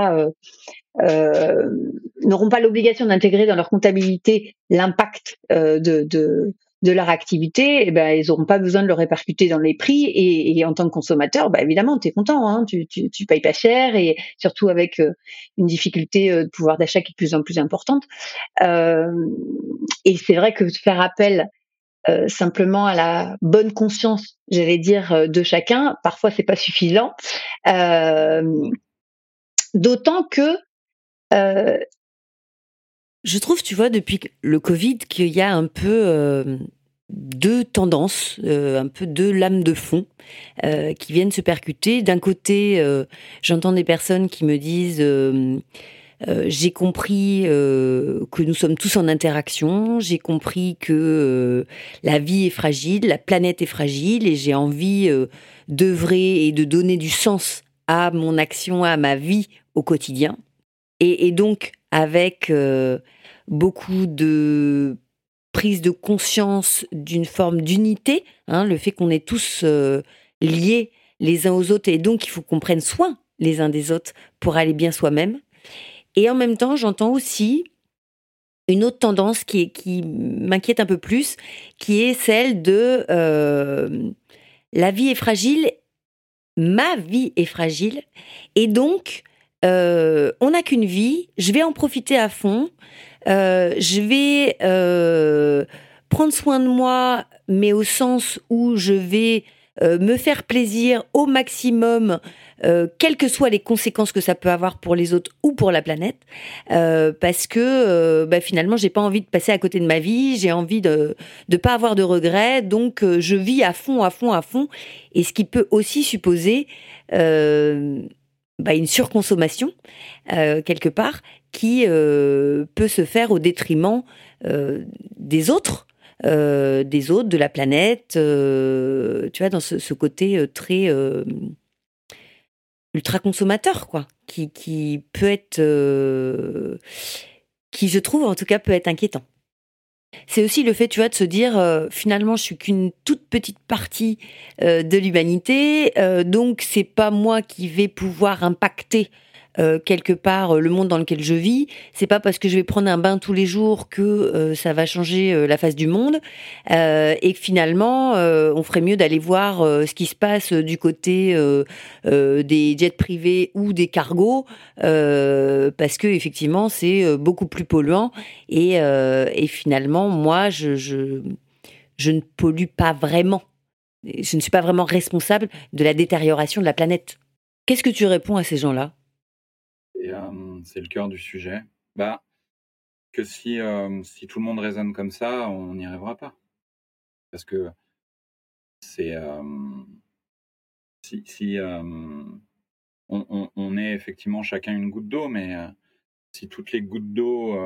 n'auront pas l'obligation d'intégrer dans leur comptabilité l'impact de leur activité, ils n'auront pas besoin de le répercuter dans les prix. Et en tant que consommateur, évidemment, tu es content, tu payes pas cher, et surtout avec une difficulté de pouvoir d'achat qui est de plus en plus importante. Et c'est vrai que faire appel simplement à la bonne conscience, j'allais dire, de chacun, parfois c'est pas suffisant. D'autant que je trouve, tu vois, depuis le Covid, qu'il y a un peu deux tendances, un peu deux lames de fond qui viennent se percuter. D'un côté, j'entends des personnes qui me disent j'ai compris que nous sommes tous en interaction, j'ai compris que la vie est fragile, la planète est fragile, et j'ai envie d'œuvrer et de donner du sens à mon action, à ma vie au quotidien. Et donc, avec beaucoup de prise de conscience d'une forme d'unité, le fait qu'on est tous liés les uns aux autres, et donc il faut qu'on prenne soin les uns des autres pour aller bien soi-même. Et en même temps, j'entends aussi une autre tendance qui m'inquiète un peu plus, qui est celle de la vie est fragile, ma vie est fragile, et donc on n'a qu'une vie, je vais en profiter à fond, je vais prendre soin de moi, mais au sens où je vais me faire plaisir au maximum, quelles que soient les conséquences que ça peut avoir pour les autres ou pour la planète, parce que finalement j'ai pas envie de passer à côté de ma vie, j'ai envie de pas avoir de regrets, donc je vis à fond, et ce qui peut aussi supposer une surconsommation quelque part, qui peut se faire au détriment des autres, de la planète, tu vois, dans ce côté très ultra consommateur, quoi, qui peut être, qui je trouve en tout cas peut être inquiétant. C'est aussi le fait, tu vois, de se dire finalement je suis qu'une toute petite partie de l'humanité, donc c'est pas moi qui vais pouvoir impacter quelque part le monde dans lequel je vis. C'est pas parce que je vais prendre un bain tous les jours que ça va changer la face du monde, et que finalement on ferait mieux d'aller voir ce qui se passe du côté des jets privés ou des cargos, parce que effectivement c'est beaucoup plus polluant et finalement moi je ne pollue pas vraiment. Je ne suis pas vraiment responsable de la détérioration de la planète. Qu'est-ce que tu réponds à ces gens-là? Et c'est le cœur du sujet. Bah, que si tout le monde raisonne comme ça, on n'y arrivera pas. Parce que c'est si on est effectivement chacun une goutte d'eau, mais si toutes les gouttes d'eau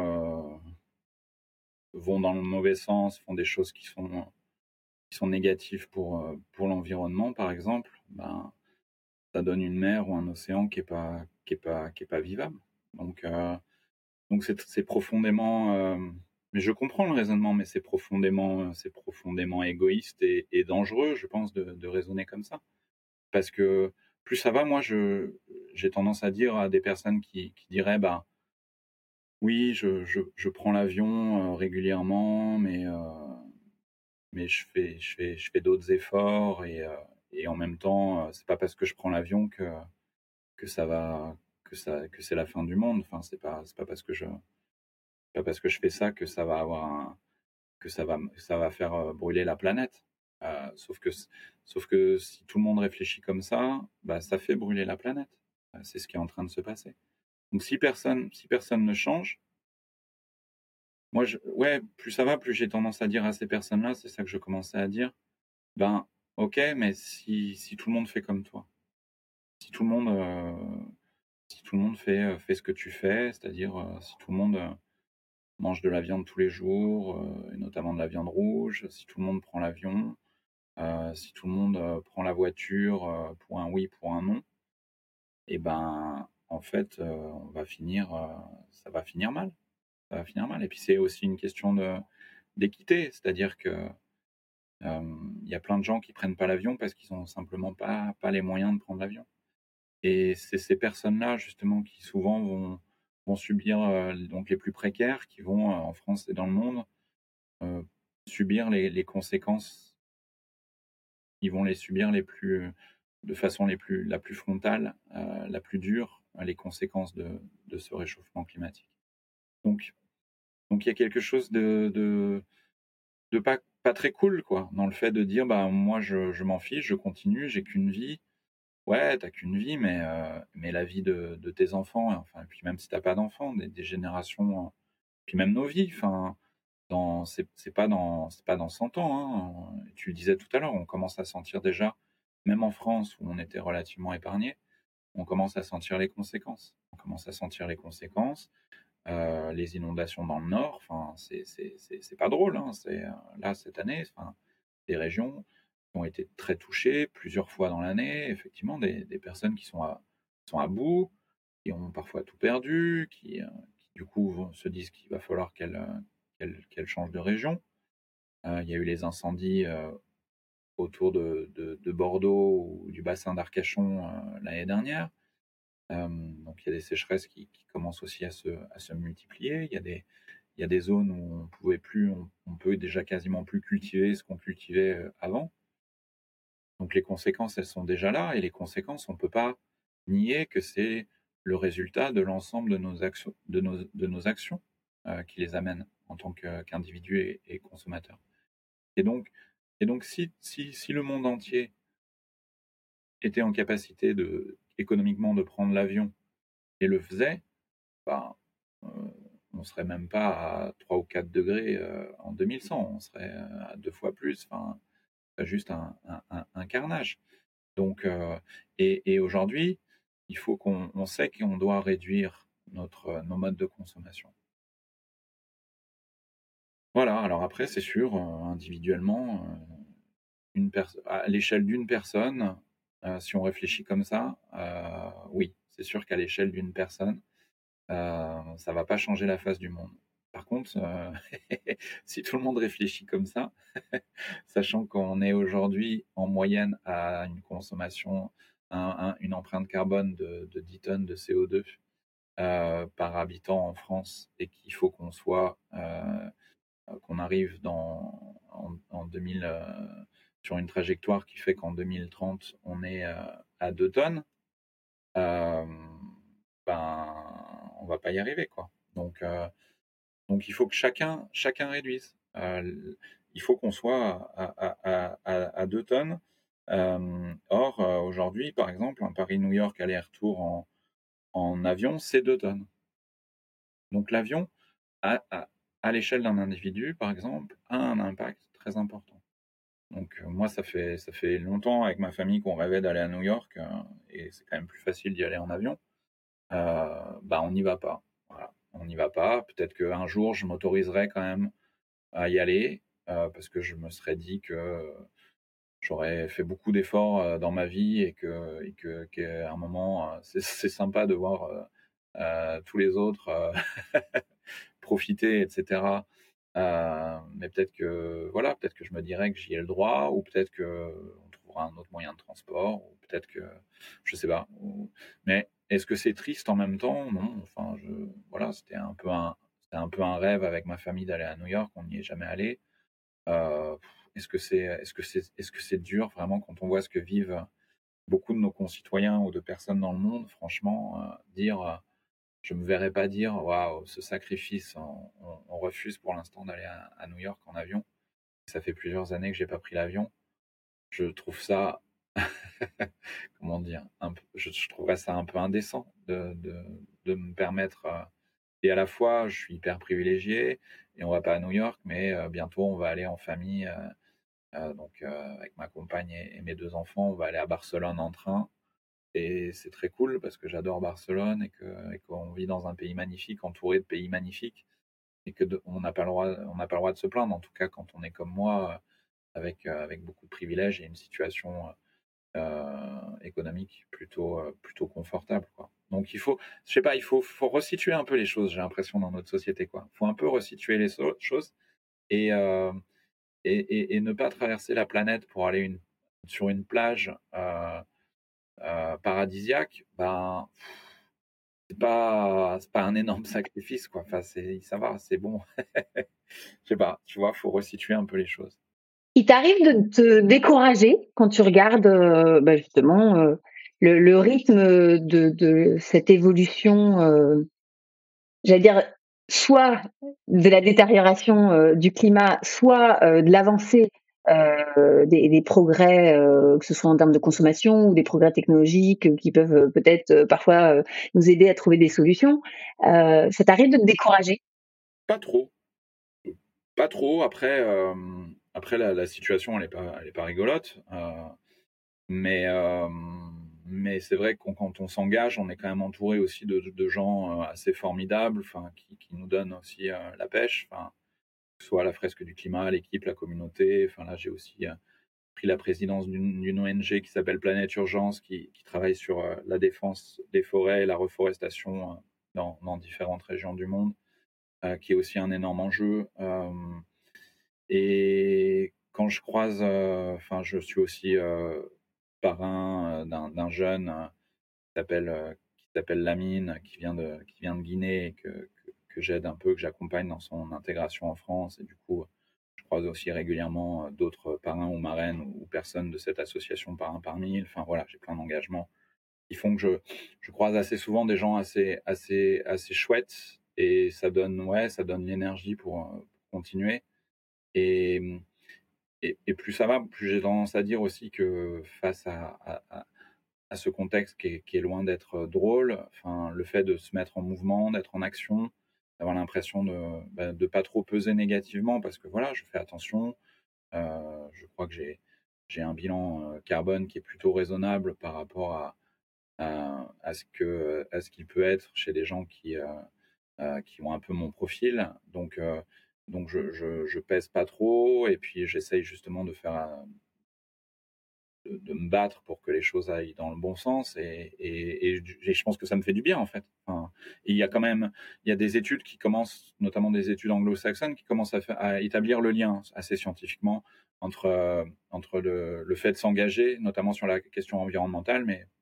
vont dans le mauvais sens, font des choses qui sont négatives pour l'environnement, par exemple, ben, ça donne une mer ou un océan qui est pas vivable. Donc c'est profondément, mais je comprends le raisonnement, mais c'est profondément égoïste et dangereux, je pense, de raisonner comme ça. Parce que plus ça va, moi, j'ai tendance à dire à des personnes qui diraient, bah, oui, je prends l'avion régulièrement, mais je fais d'autres efforts et en même temps, c'est pas parce que je prends l'avion que ça va, que c'est la fin du monde. Enfin, c'est pas parce que je fais ça que ça va faire brûler la planète. Sauf que si tout le monde réfléchit comme ça, bah, ça fait brûler la planète. C'est ce qui est en train de se passer. Donc si personne ne change, moi, ouais, plus ça va, plus j'ai tendance à dire à ces personnes-là, c'est ça que je commençais à dire, ben, ok, mais si tout le monde fait comme toi, si tout le monde, si tout le monde fait ce que tu fais, c'est-à-dire si tout le monde mange de la viande tous les jours, et notamment de la viande rouge, si tout le monde prend l'avion, si tout le monde prend la voiture pour un oui, pour un non, et ben, en fait, ça va finir mal. Ça va finir mal. Et puis c'est aussi une question d'équité, c'est-à-dire que il y a plein de gens qui prennent pas l'avion parce qu'ils ont simplement pas les moyens de prendre l'avion. Et c'est ces personnes-là justement qui souvent vont subir, donc les plus précaires, qui vont en France et dans le monde euh, subir les conséquences. Ils vont les subir de façon la plus frontale, la plus dure, les conséquences de ce réchauffement climatique. Donc, donc il y a quelque chose de pas très cool, quoi, dans le fait de dire, bah, moi, je m'en fiche, je continue, j'ai qu'une vie. Ouais, t'as qu'une vie, mais la vie de tes enfants, enfin, et puis même si t'as pas d'enfants, des générations, puis même nos vies, enfin, c'est pas dans 100 ans, hein. Tu le disais tout à l'heure, on commence à sentir déjà, même en France où on était relativement épargné, on commence à sentir les conséquences. On commence à sentir les conséquences, les inondations dans le nord, enfin, c'est pas drôle, hein. Là, cette année, enfin, des régions qui ont été très touchées plusieurs fois dans l'année, effectivement, des personnes qui sont à bout, qui ont parfois tout perdu, qui du coup se disent qu'il va falloir qu'elles changent de région. Il y a eu les incendies autour de Bordeaux ou du bassin d'Arcachon l'année dernière. Donc il y a des sécheresses qui commencent aussi à se multiplier. Il y a des zones où on peut déjà quasiment plus cultiver ce qu'on cultivait avant. Donc les conséquences, elles sont déjà là, et les conséquences, on ne peut pas nier que c'est le résultat de l'ensemble de nos actions qui les amènent en tant qu'individus et consommateurs. Et donc, si le monde entier était en capacité économiquement de prendre l'avion et le faisait, bah, on serait même pas à 3 ou 4 degrés en 2100, on serait à 2 fois plus, enfin, juste un carnage. Donc, et aujourd'hui, il faut on sait qu'on doit réduire nos modes de consommation. Voilà, alors après, c'est sûr, individuellement, à l'échelle d'une personne, si on réfléchit comme ça, oui, c'est sûr qu'à l'échelle d'une personne, ça va pas changer la face du monde. Par contre, si tout le monde réfléchit comme ça, sachant qu'on est aujourd'hui en moyenne à une consommation une empreinte carbone de 10 tonnes de CO2 par habitant en France, et qu'il faut qu'on arrive en 2000 sur une trajectoire qui fait qu'en 2030 on est à 2 tonnes, euh, ben on va pas y arriver, quoi. Donc il faut que chacun réduise. Il faut qu'on soit à 2 tonnes. Or, aujourd'hui, par exemple, un Paris-New York aller-retour en avion, c'est 2 tonnes. Donc l'avion, à l'échelle d'un individu, par exemple, a un impact très important. Donc moi, ça fait longtemps avec ma famille qu'on rêvait d'aller à New York, et c'est quand même plus facile d'y aller en avion. On n'y va pas. Voilà, on n'y va pas. Peut-être qu'un jour, je m'autoriserai quand même à y aller, parce que je me serais dit que j'aurais fait beaucoup d'efforts dans ma vie, et qu'à un moment, c'est sympa de voir tous les autres profiter, etc. Mais peut-être que je me dirais que j'y ai le droit, ou peut-être qu'on trouvera un autre moyen de transport, ou peut-être que je sais pas. Mais est-ce que c'est triste en même temps? Non. Enfin, voilà, c'était un peu un rêve avec ma famille d'aller à New York. On n'y est jamais allé. Est-ce que c'est dur vraiment quand on voit ce que vivent beaucoup de nos concitoyens ou de personnes dans le monde? Franchement, je me verrais pas dire waouh, ce sacrifice, on refuse pour l'instant d'aller à New York en avion. Ça fait plusieurs années que j'ai pas pris l'avion. Je trouve ça, comment dire, je trouverais ça un peu indécent de me permettre. Et à la fois, je suis hyper privilégié et on va pas à New York, mais bientôt on va aller en famille. Avec ma compagne et mes 2 enfants, on va aller à Barcelone en train. Et c'est très cool parce que j'adore Barcelone, et qu'on vit dans un pays magnifique, entouré de pays magnifiques, et on n'a pas le droit de se plaindre, en tout cas quand on est comme moi, avec beaucoup de privilèges et une situation économique plutôt confortable, quoi. Donc je sais pas, faut resituer un peu les choses, j'ai l'impression, dans notre société, quoi. Faut un peu resituer les choses, et, ne pas traverser la planète pour aller sur une plage paradisiaque. C'est pas un énorme sacrifice, quoi. Enfin, ça va, c'est bon. Je sais pas, tu vois, faut resituer un peu les choses. Il t'arrive de te décourager quand tu regardes justement le rythme de cette évolution, j'allais dire, soit de la détérioration du climat, soit de l'avancée des progrès, que ce soit en termes de consommation ou des progrès technologiques qui peuvent peut-être parfois nous aider à trouver des solutions. Ça t'arrive de te décourager? Pas trop. Pas trop. Après la situation, elle est pas rigolote. Mais c'est vrai que quand on s'engage, on est quand même entouré aussi de gens assez formidables, enfin, qui nous donnent aussi la pêche. Enfin, que ce soit la fresque du climat, l'équipe, la communauté. Enfin, là, j'ai aussi pris la présidence d'une ONG qui s'appelle Planète Urgence, qui travaille sur la défense des forêts et la reforestation dans différentes régions du monde, qui est aussi un énorme enjeu. Et quand je croise, je suis aussi parrain d'un jeune qui s'appelle Lamine, qui vient de Guinée, et que j'aide un peu, que j'accompagne dans son intégration en France. Et du coup, je croise aussi régulièrement d'autres parrains ou marraines ou personnes de cette association Parrain par 1000. Enfin voilà, j'ai plein d'engagements qui font que je croise assez souvent des gens assez chouettes, et ça donne l'énergie pour continuer. Et, et plus ça va, plus j'ai tendance à dire aussi que face à ce contexte qui est loin d'être drôle, enfin, le fait de se mettre en mouvement, d'être en action, d'avoir l'impression de pas trop peser négativement, parce que voilà, je fais attention. Je crois que j'ai un bilan carbone qui est plutôt raisonnable par rapport à ce qu'il peut être chez des gens qui ont un peu mon profil. Donc je pèse pas trop, et puis j'essaye justement de me battre pour que les choses aillent dans le bon sens, et je pense que ça me fait du bien, en fait. Enfin, il y a des études qui commencent, notamment des études anglo-saxonnes, qui commencent à établir le lien assez scientifiquement entre le fait de s'engager, notamment sur la question environnementale, mais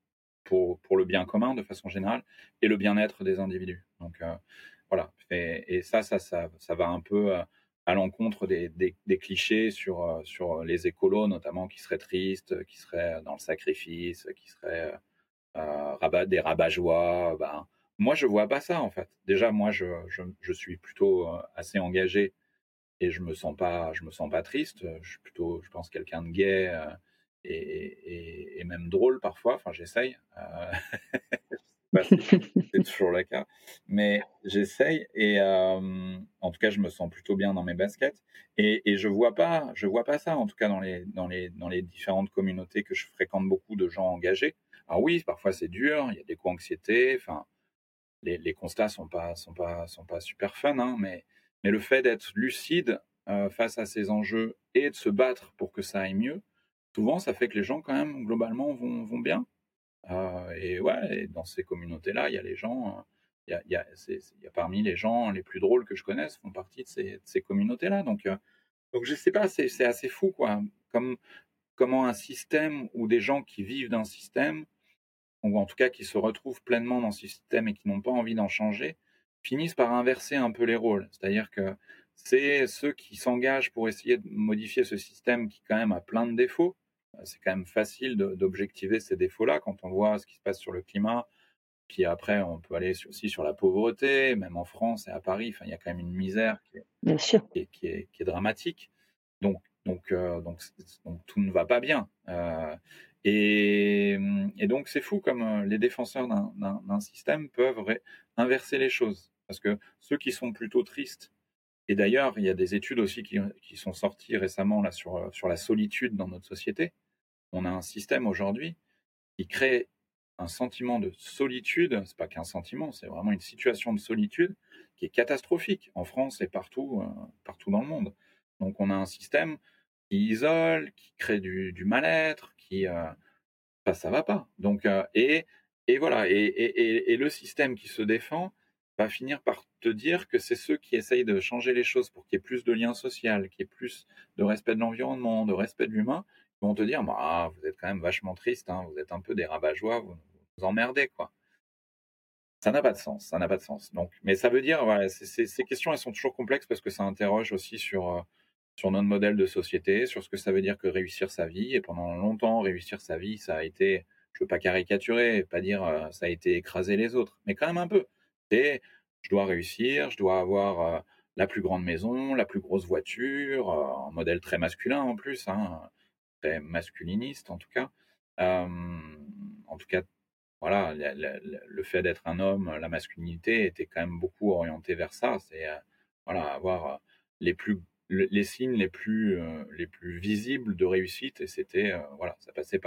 pour le bien commun de façon générale et le bien-être des individus. Donc voilà, et ça va un peu à l'encontre des clichés sur les écolos notamment qui seraient tristes, qui seraient dans le sacrifice, qui seraient des rabat-joie. Ben, moi, je vois pas ça en fait. Déjà, moi, je suis plutôt assez engagé et je me sens pas triste. Je suis plutôt, je pense, quelqu'un de gai et même drôle parfois. Enfin, j'essaye. Je sais pas si c'est toujours le cas, mais j'essaye et en tout cas, je me sens plutôt bien dans mes baskets et je vois pas ça en tout cas dans les différentes communautés que je fréquente, beaucoup de gens engagés. Alors oui, parfois c'est dur, il y a des co-anxiétés, enfin les constats sont pas super fun, hein, mais le fait d'être lucide face à ces enjeux et de se battre pour que ça aille mieux, souvent ça fait que les gens quand même globalement vont bien. Et ouais, et dans ces communautés-là, il y a les gens, il y a parmi les gens les plus drôles que je connaisse font partie de ces communautés-là. Donc je sais pas, c'est assez fou quoi. Comment un système ou des gens qui vivent d'un système ou en tout cas qui se retrouvent pleinement dans ce système et qui n'ont pas envie d'en changer, finissent par inverser un peu les rôles. C'est-à-dire que c'est ceux qui s'engagent pour essayer de modifier ce système qui quand même a plein de défauts. C'est quand même facile d'objectiver ces défauts-là quand on voit ce qui se passe sur le climat. Puis après, on peut aller aussi sur la pauvreté, même en France et à Paris. Enfin, il y a quand même une misère Bien sûr. qui est dramatique. Donc, donc tout ne va pas bien. Et donc c'est fou comme les défenseurs d'un système peuvent inverser les choses. Parce que ceux qui sont plutôt tristes, et d'ailleurs il y a des études aussi qui sont sorties récemment là, sur la solitude dans notre société. On a un système aujourd'hui qui crée un sentiment de solitude, c'est pas qu'un sentiment, c'est vraiment une situation de solitude qui est catastrophique en France et partout dans le monde. Donc on a un système qui isole, qui crée du mal-être, enfin, ça va pas. Donc et voilà, et le système qui se défend va finir par te dire que c'est ceux qui essayent de changer les choses pour qu'il y ait plus de lien social, qu'il y ait plus de respect de l'environnement, de respect de l'humain, qui vont te dire bah, vous êtes quand même vachement triste, hein, vous êtes un peu des rabat-joie, vous emmerdez quoi. Ça n'a pas de sens, ça n'a pas de sens. Donc, mais ça veut dire, voilà, ces questions, elles sont toujours complexes parce que ça interroge aussi sur notre modèle de société, sur ce que ça veut dire que réussir sa vie. Et pendant longtemps, réussir sa vie, ça a été, je veux pas caricaturer, pas dire ça a été écraser les autres, mais quand même un peu. C'est, je dois réussir, je dois avoir la plus grande maison, la plus grosse voiture, un modèle très masculin en plus, hein, très masculiniste en tout cas. En tout cas, voilà, le fait d'être un homme, la masculinité était quand même beaucoup orientée vers ça. C'est voilà, avoir les signes les plus visibles de réussite. Et c'était voilà, ça passait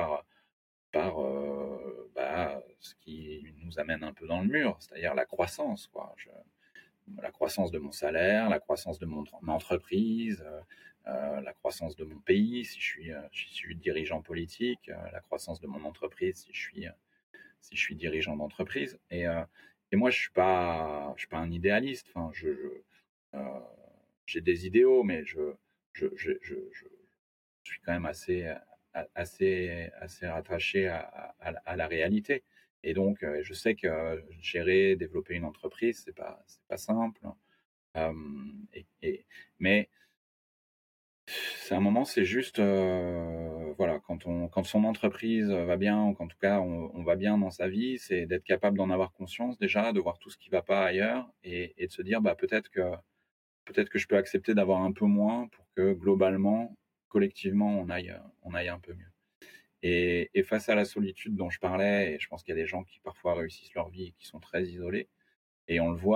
par ce qui nous amène un peu dans le mur, c'est-à-dire la croissance, quoi. La croissance de mon salaire, la croissance de mon entreprise, la croissance de mon pays si je suis dirigeant politique, la croissance de mon entreprise si je suis dirigeant d'entreprise. Et moi, je suis pas un idéaliste. Enfin, euh, j'ai des idéaux, mais je suis quand même assez rattaché à la réalité. Et donc, je sais que gérer, développer une entreprise, c'est pas simple. Euh, mais c'est un moment, c'est juste, voilà, quand son entreprise va bien, ou qu'en tout cas on va bien dans sa vie, c'est d'être capable d'en avoir conscience déjà, de voir tout ce qui va pas ailleurs, et de se dire, bah peut-être que je peux accepter d'avoir un peu moins pour que globalement, collectivement, on aille un peu mieux. Et face à la solitude dont je parlais, et je pense qu'il y a des gens qui parfois réussissent leur vie et qui sont très isolés, et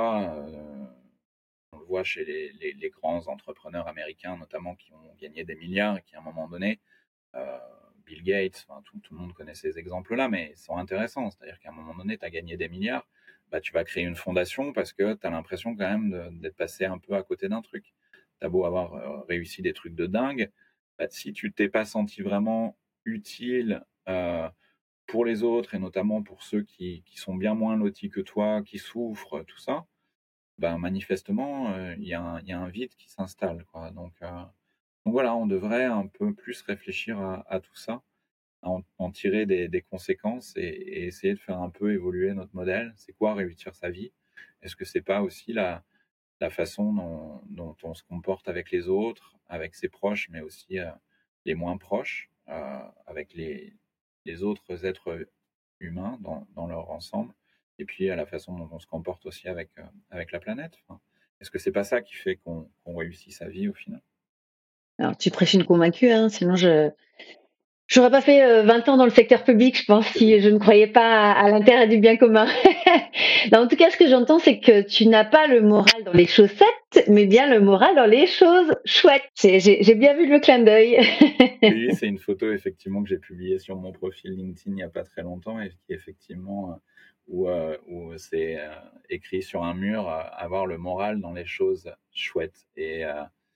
on le voit chez les grands entrepreneurs américains, notamment, qui ont gagné des milliards et qui, à un moment donné, euh, Bill Gates, enfin, tout le monde connaît ces exemples-là, mais ils sont intéressants. C'est-à-dire qu'à un moment donné, tu as gagné des milliards, bah, tu vas créer une fondation parce que tu as l'impression quand même d'être passé un peu à côté d'un truc. Tu as beau avoir réussi des trucs de dingue, bah, si tu t'es pas senti vraiment utile pour les autres, et notamment pour ceux qui sont bien moins lotis que toi, qui souffrent, tout ça, ben, manifestement, il y a un vide qui s'installe, quoi. Donc voilà, on devrait un peu plus réfléchir à tout ça. en tirer des conséquences et essayer de faire un peu évoluer notre modèle. C'est quoi réussir sa vie? Est-ce que c'est pas aussi la façon dont on se comporte avec les autres, avec ses proches, mais aussi les moins proches, avec les autres êtres humains dans leur ensemble, et puis à la façon dont on se comporte aussi avec la planète. Enfin, est-ce que c'est pas ça qui fait qu'on réussit sa vie au final? Alors, tu prêches une convaincue, hein, sinon j'aurais pas fait 20 ans dans le secteur public, je pense, si je ne croyais pas à l'intérêt du bien commun. Non, en tout cas, ce que j'entends, c'est que tu n'as pas le moral dans les chaussettes, mais bien le moral dans les choses chouettes. J'ai bien vu le clin d'œil. Oui, c'est une photo effectivement que j'ai publiée sur mon profil LinkedIn il n'y a pas très longtemps et qui effectivement où c'est écrit sur un mur avoir le moral dans les choses chouettes et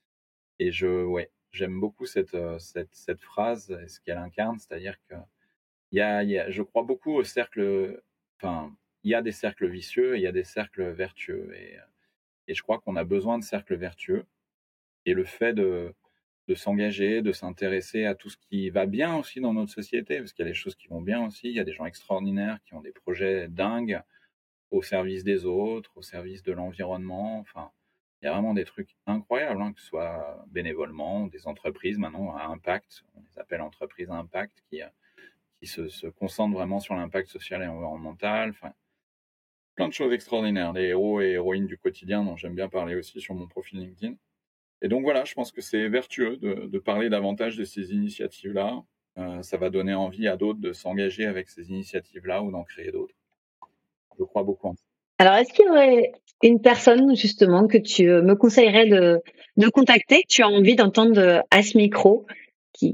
j'aime beaucoup cette phrase et ce qu'elle incarne, c'est-à-dire que je crois beaucoup au cercle, enfin il y a des cercles vicieux et il y a des cercles vertueux et je crois qu'on a besoin de cercles vertueux et le fait de s'engager, de s'intéresser à tout ce qui va bien aussi dans notre société, parce qu'il y a des choses qui vont bien aussi, il y a des gens extraordinaires qui ont des projets dingues au service des autres, au service de l'environnement, enfin, il y a vraiment des trucs incroyables, hein, que ce soit bénévolement, des entreprises maintenant à impact, on les appelle entreprises à impact, qui se concentrent vraiment sur l'impact social et environnemental, enfin, plein de choses extraordinaires, des héros et héroïnes du quotidien dont j'aime bien parler aussi sur mon profil LinkedIn. Et donc voilà, je pense que c'est vertueux de parler davantage de ces initiatives-là. Ça va donner envie à d'autres de s'engager avec ces initiatives-là ou d'en créer d'autres. Je crois beaucoup en ça. Alors, est-ce qu'il y aurait une personne, justement, que tu me conseillerais de contacter, que tu as envie d'entendre à ce micro, qui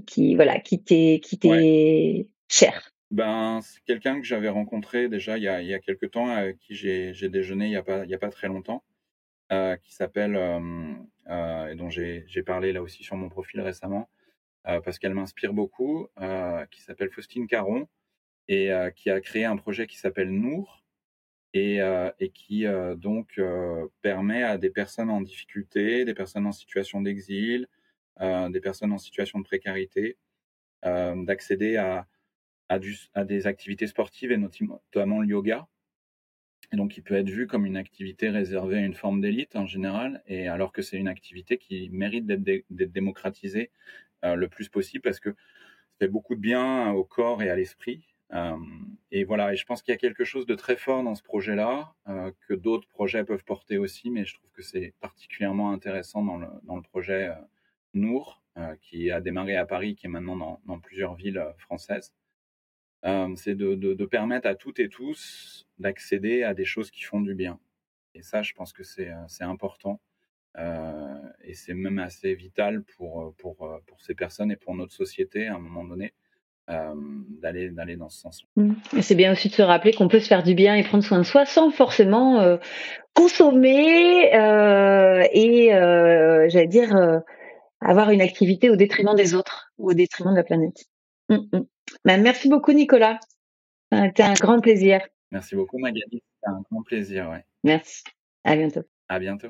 t'est cher? C'est quelqu'un que j'avais rencontré déjà il y a quelques temps, avec qui j'ai déjeuné il y a pas très longtemps, qui s'appelle et dont j'ai parlé là aussi sur mon profil récemment, parce qu'elle m'inspire beaucoup, qui s'appelle Faustine Caron et qui a créé un projet qui s'appelle Nour et qui donc permet à des personnes en difficulté, des personnes en situation d'exil, des personnes en situation de précarité, d'accéder à des activités sportives et notamment le yoga. Et donc, il peut être vu comme une activité réservée à une forme d'élite en général, et alors que c'est une activité qui mérite d'être démocratisée le plus possible parce que ça fait beaucoup de bien au corps et à l'esprit. Et voilà, et je pense qu'il y a quelque chose de très fort dans ce projet-là, que d'autres projets peuvent porter aussi, mais je trouve que c'est particulièrement intéressant dans le projet Nour, qui a démarré à Paris, qui est maintenant dans plusieurs villes françaises. C'est de permettre à toutes et tous d'accéder à des choses qui font du bien. Et ça, je pense que c'est important. Et c'est même assez vital pour ces personnes et pour notre société, à un moment donné, d'aller dans ce sens. Et c'est bien aussi de se rappeler qu'on peut se faire du bien et prendre soin de soi sans forcément consommer et j'allais dire avoir une activité au détriment des autres ou au détriment de la planète. Merci beaucoup, Nicolas. Ça a été un grand plaisir. Merci beaucoup, Magali. C'était un grand plaisir. Ouais. Merci. À bientôt. À bientôt.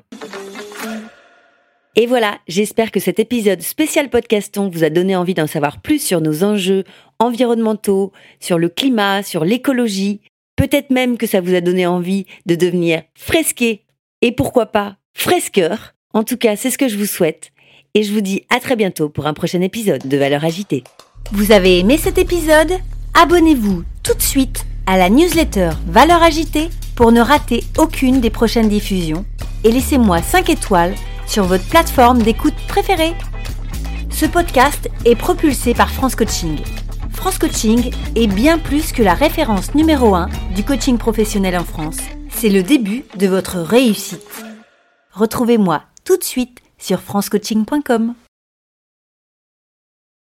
Et voilà, j'espère que cet épisode spécial podcaston vous a donné envie d'en savoir plus sur nos enjeux environnementaux, sur le climat, sur l'écologie. Peut-être même que ça vous a donné envie de devenir fresqué et pourquoi pas fresqueur. En tout cas, c'est ce que je vous souhaite. Et je vous dis à très bientôt pour un prochain épisode de Valeurs Agitées. Vous avez aimé cet épisode ? Abonnez-vous tout de suite à la newsletter Valeurs Agitées pour ne rater aucune des prochaines diffusions et laissez-moi 5 étoiles sur votre plateforme d'écoute préférée. Ce podcast est propulsé par France Coaching. France Coaching est bien plus que la référence numéro 1 du coaching professionnel en France. C'est le début de votre réussite. Retrouvez-moi tout de suite sur francecoaching.com.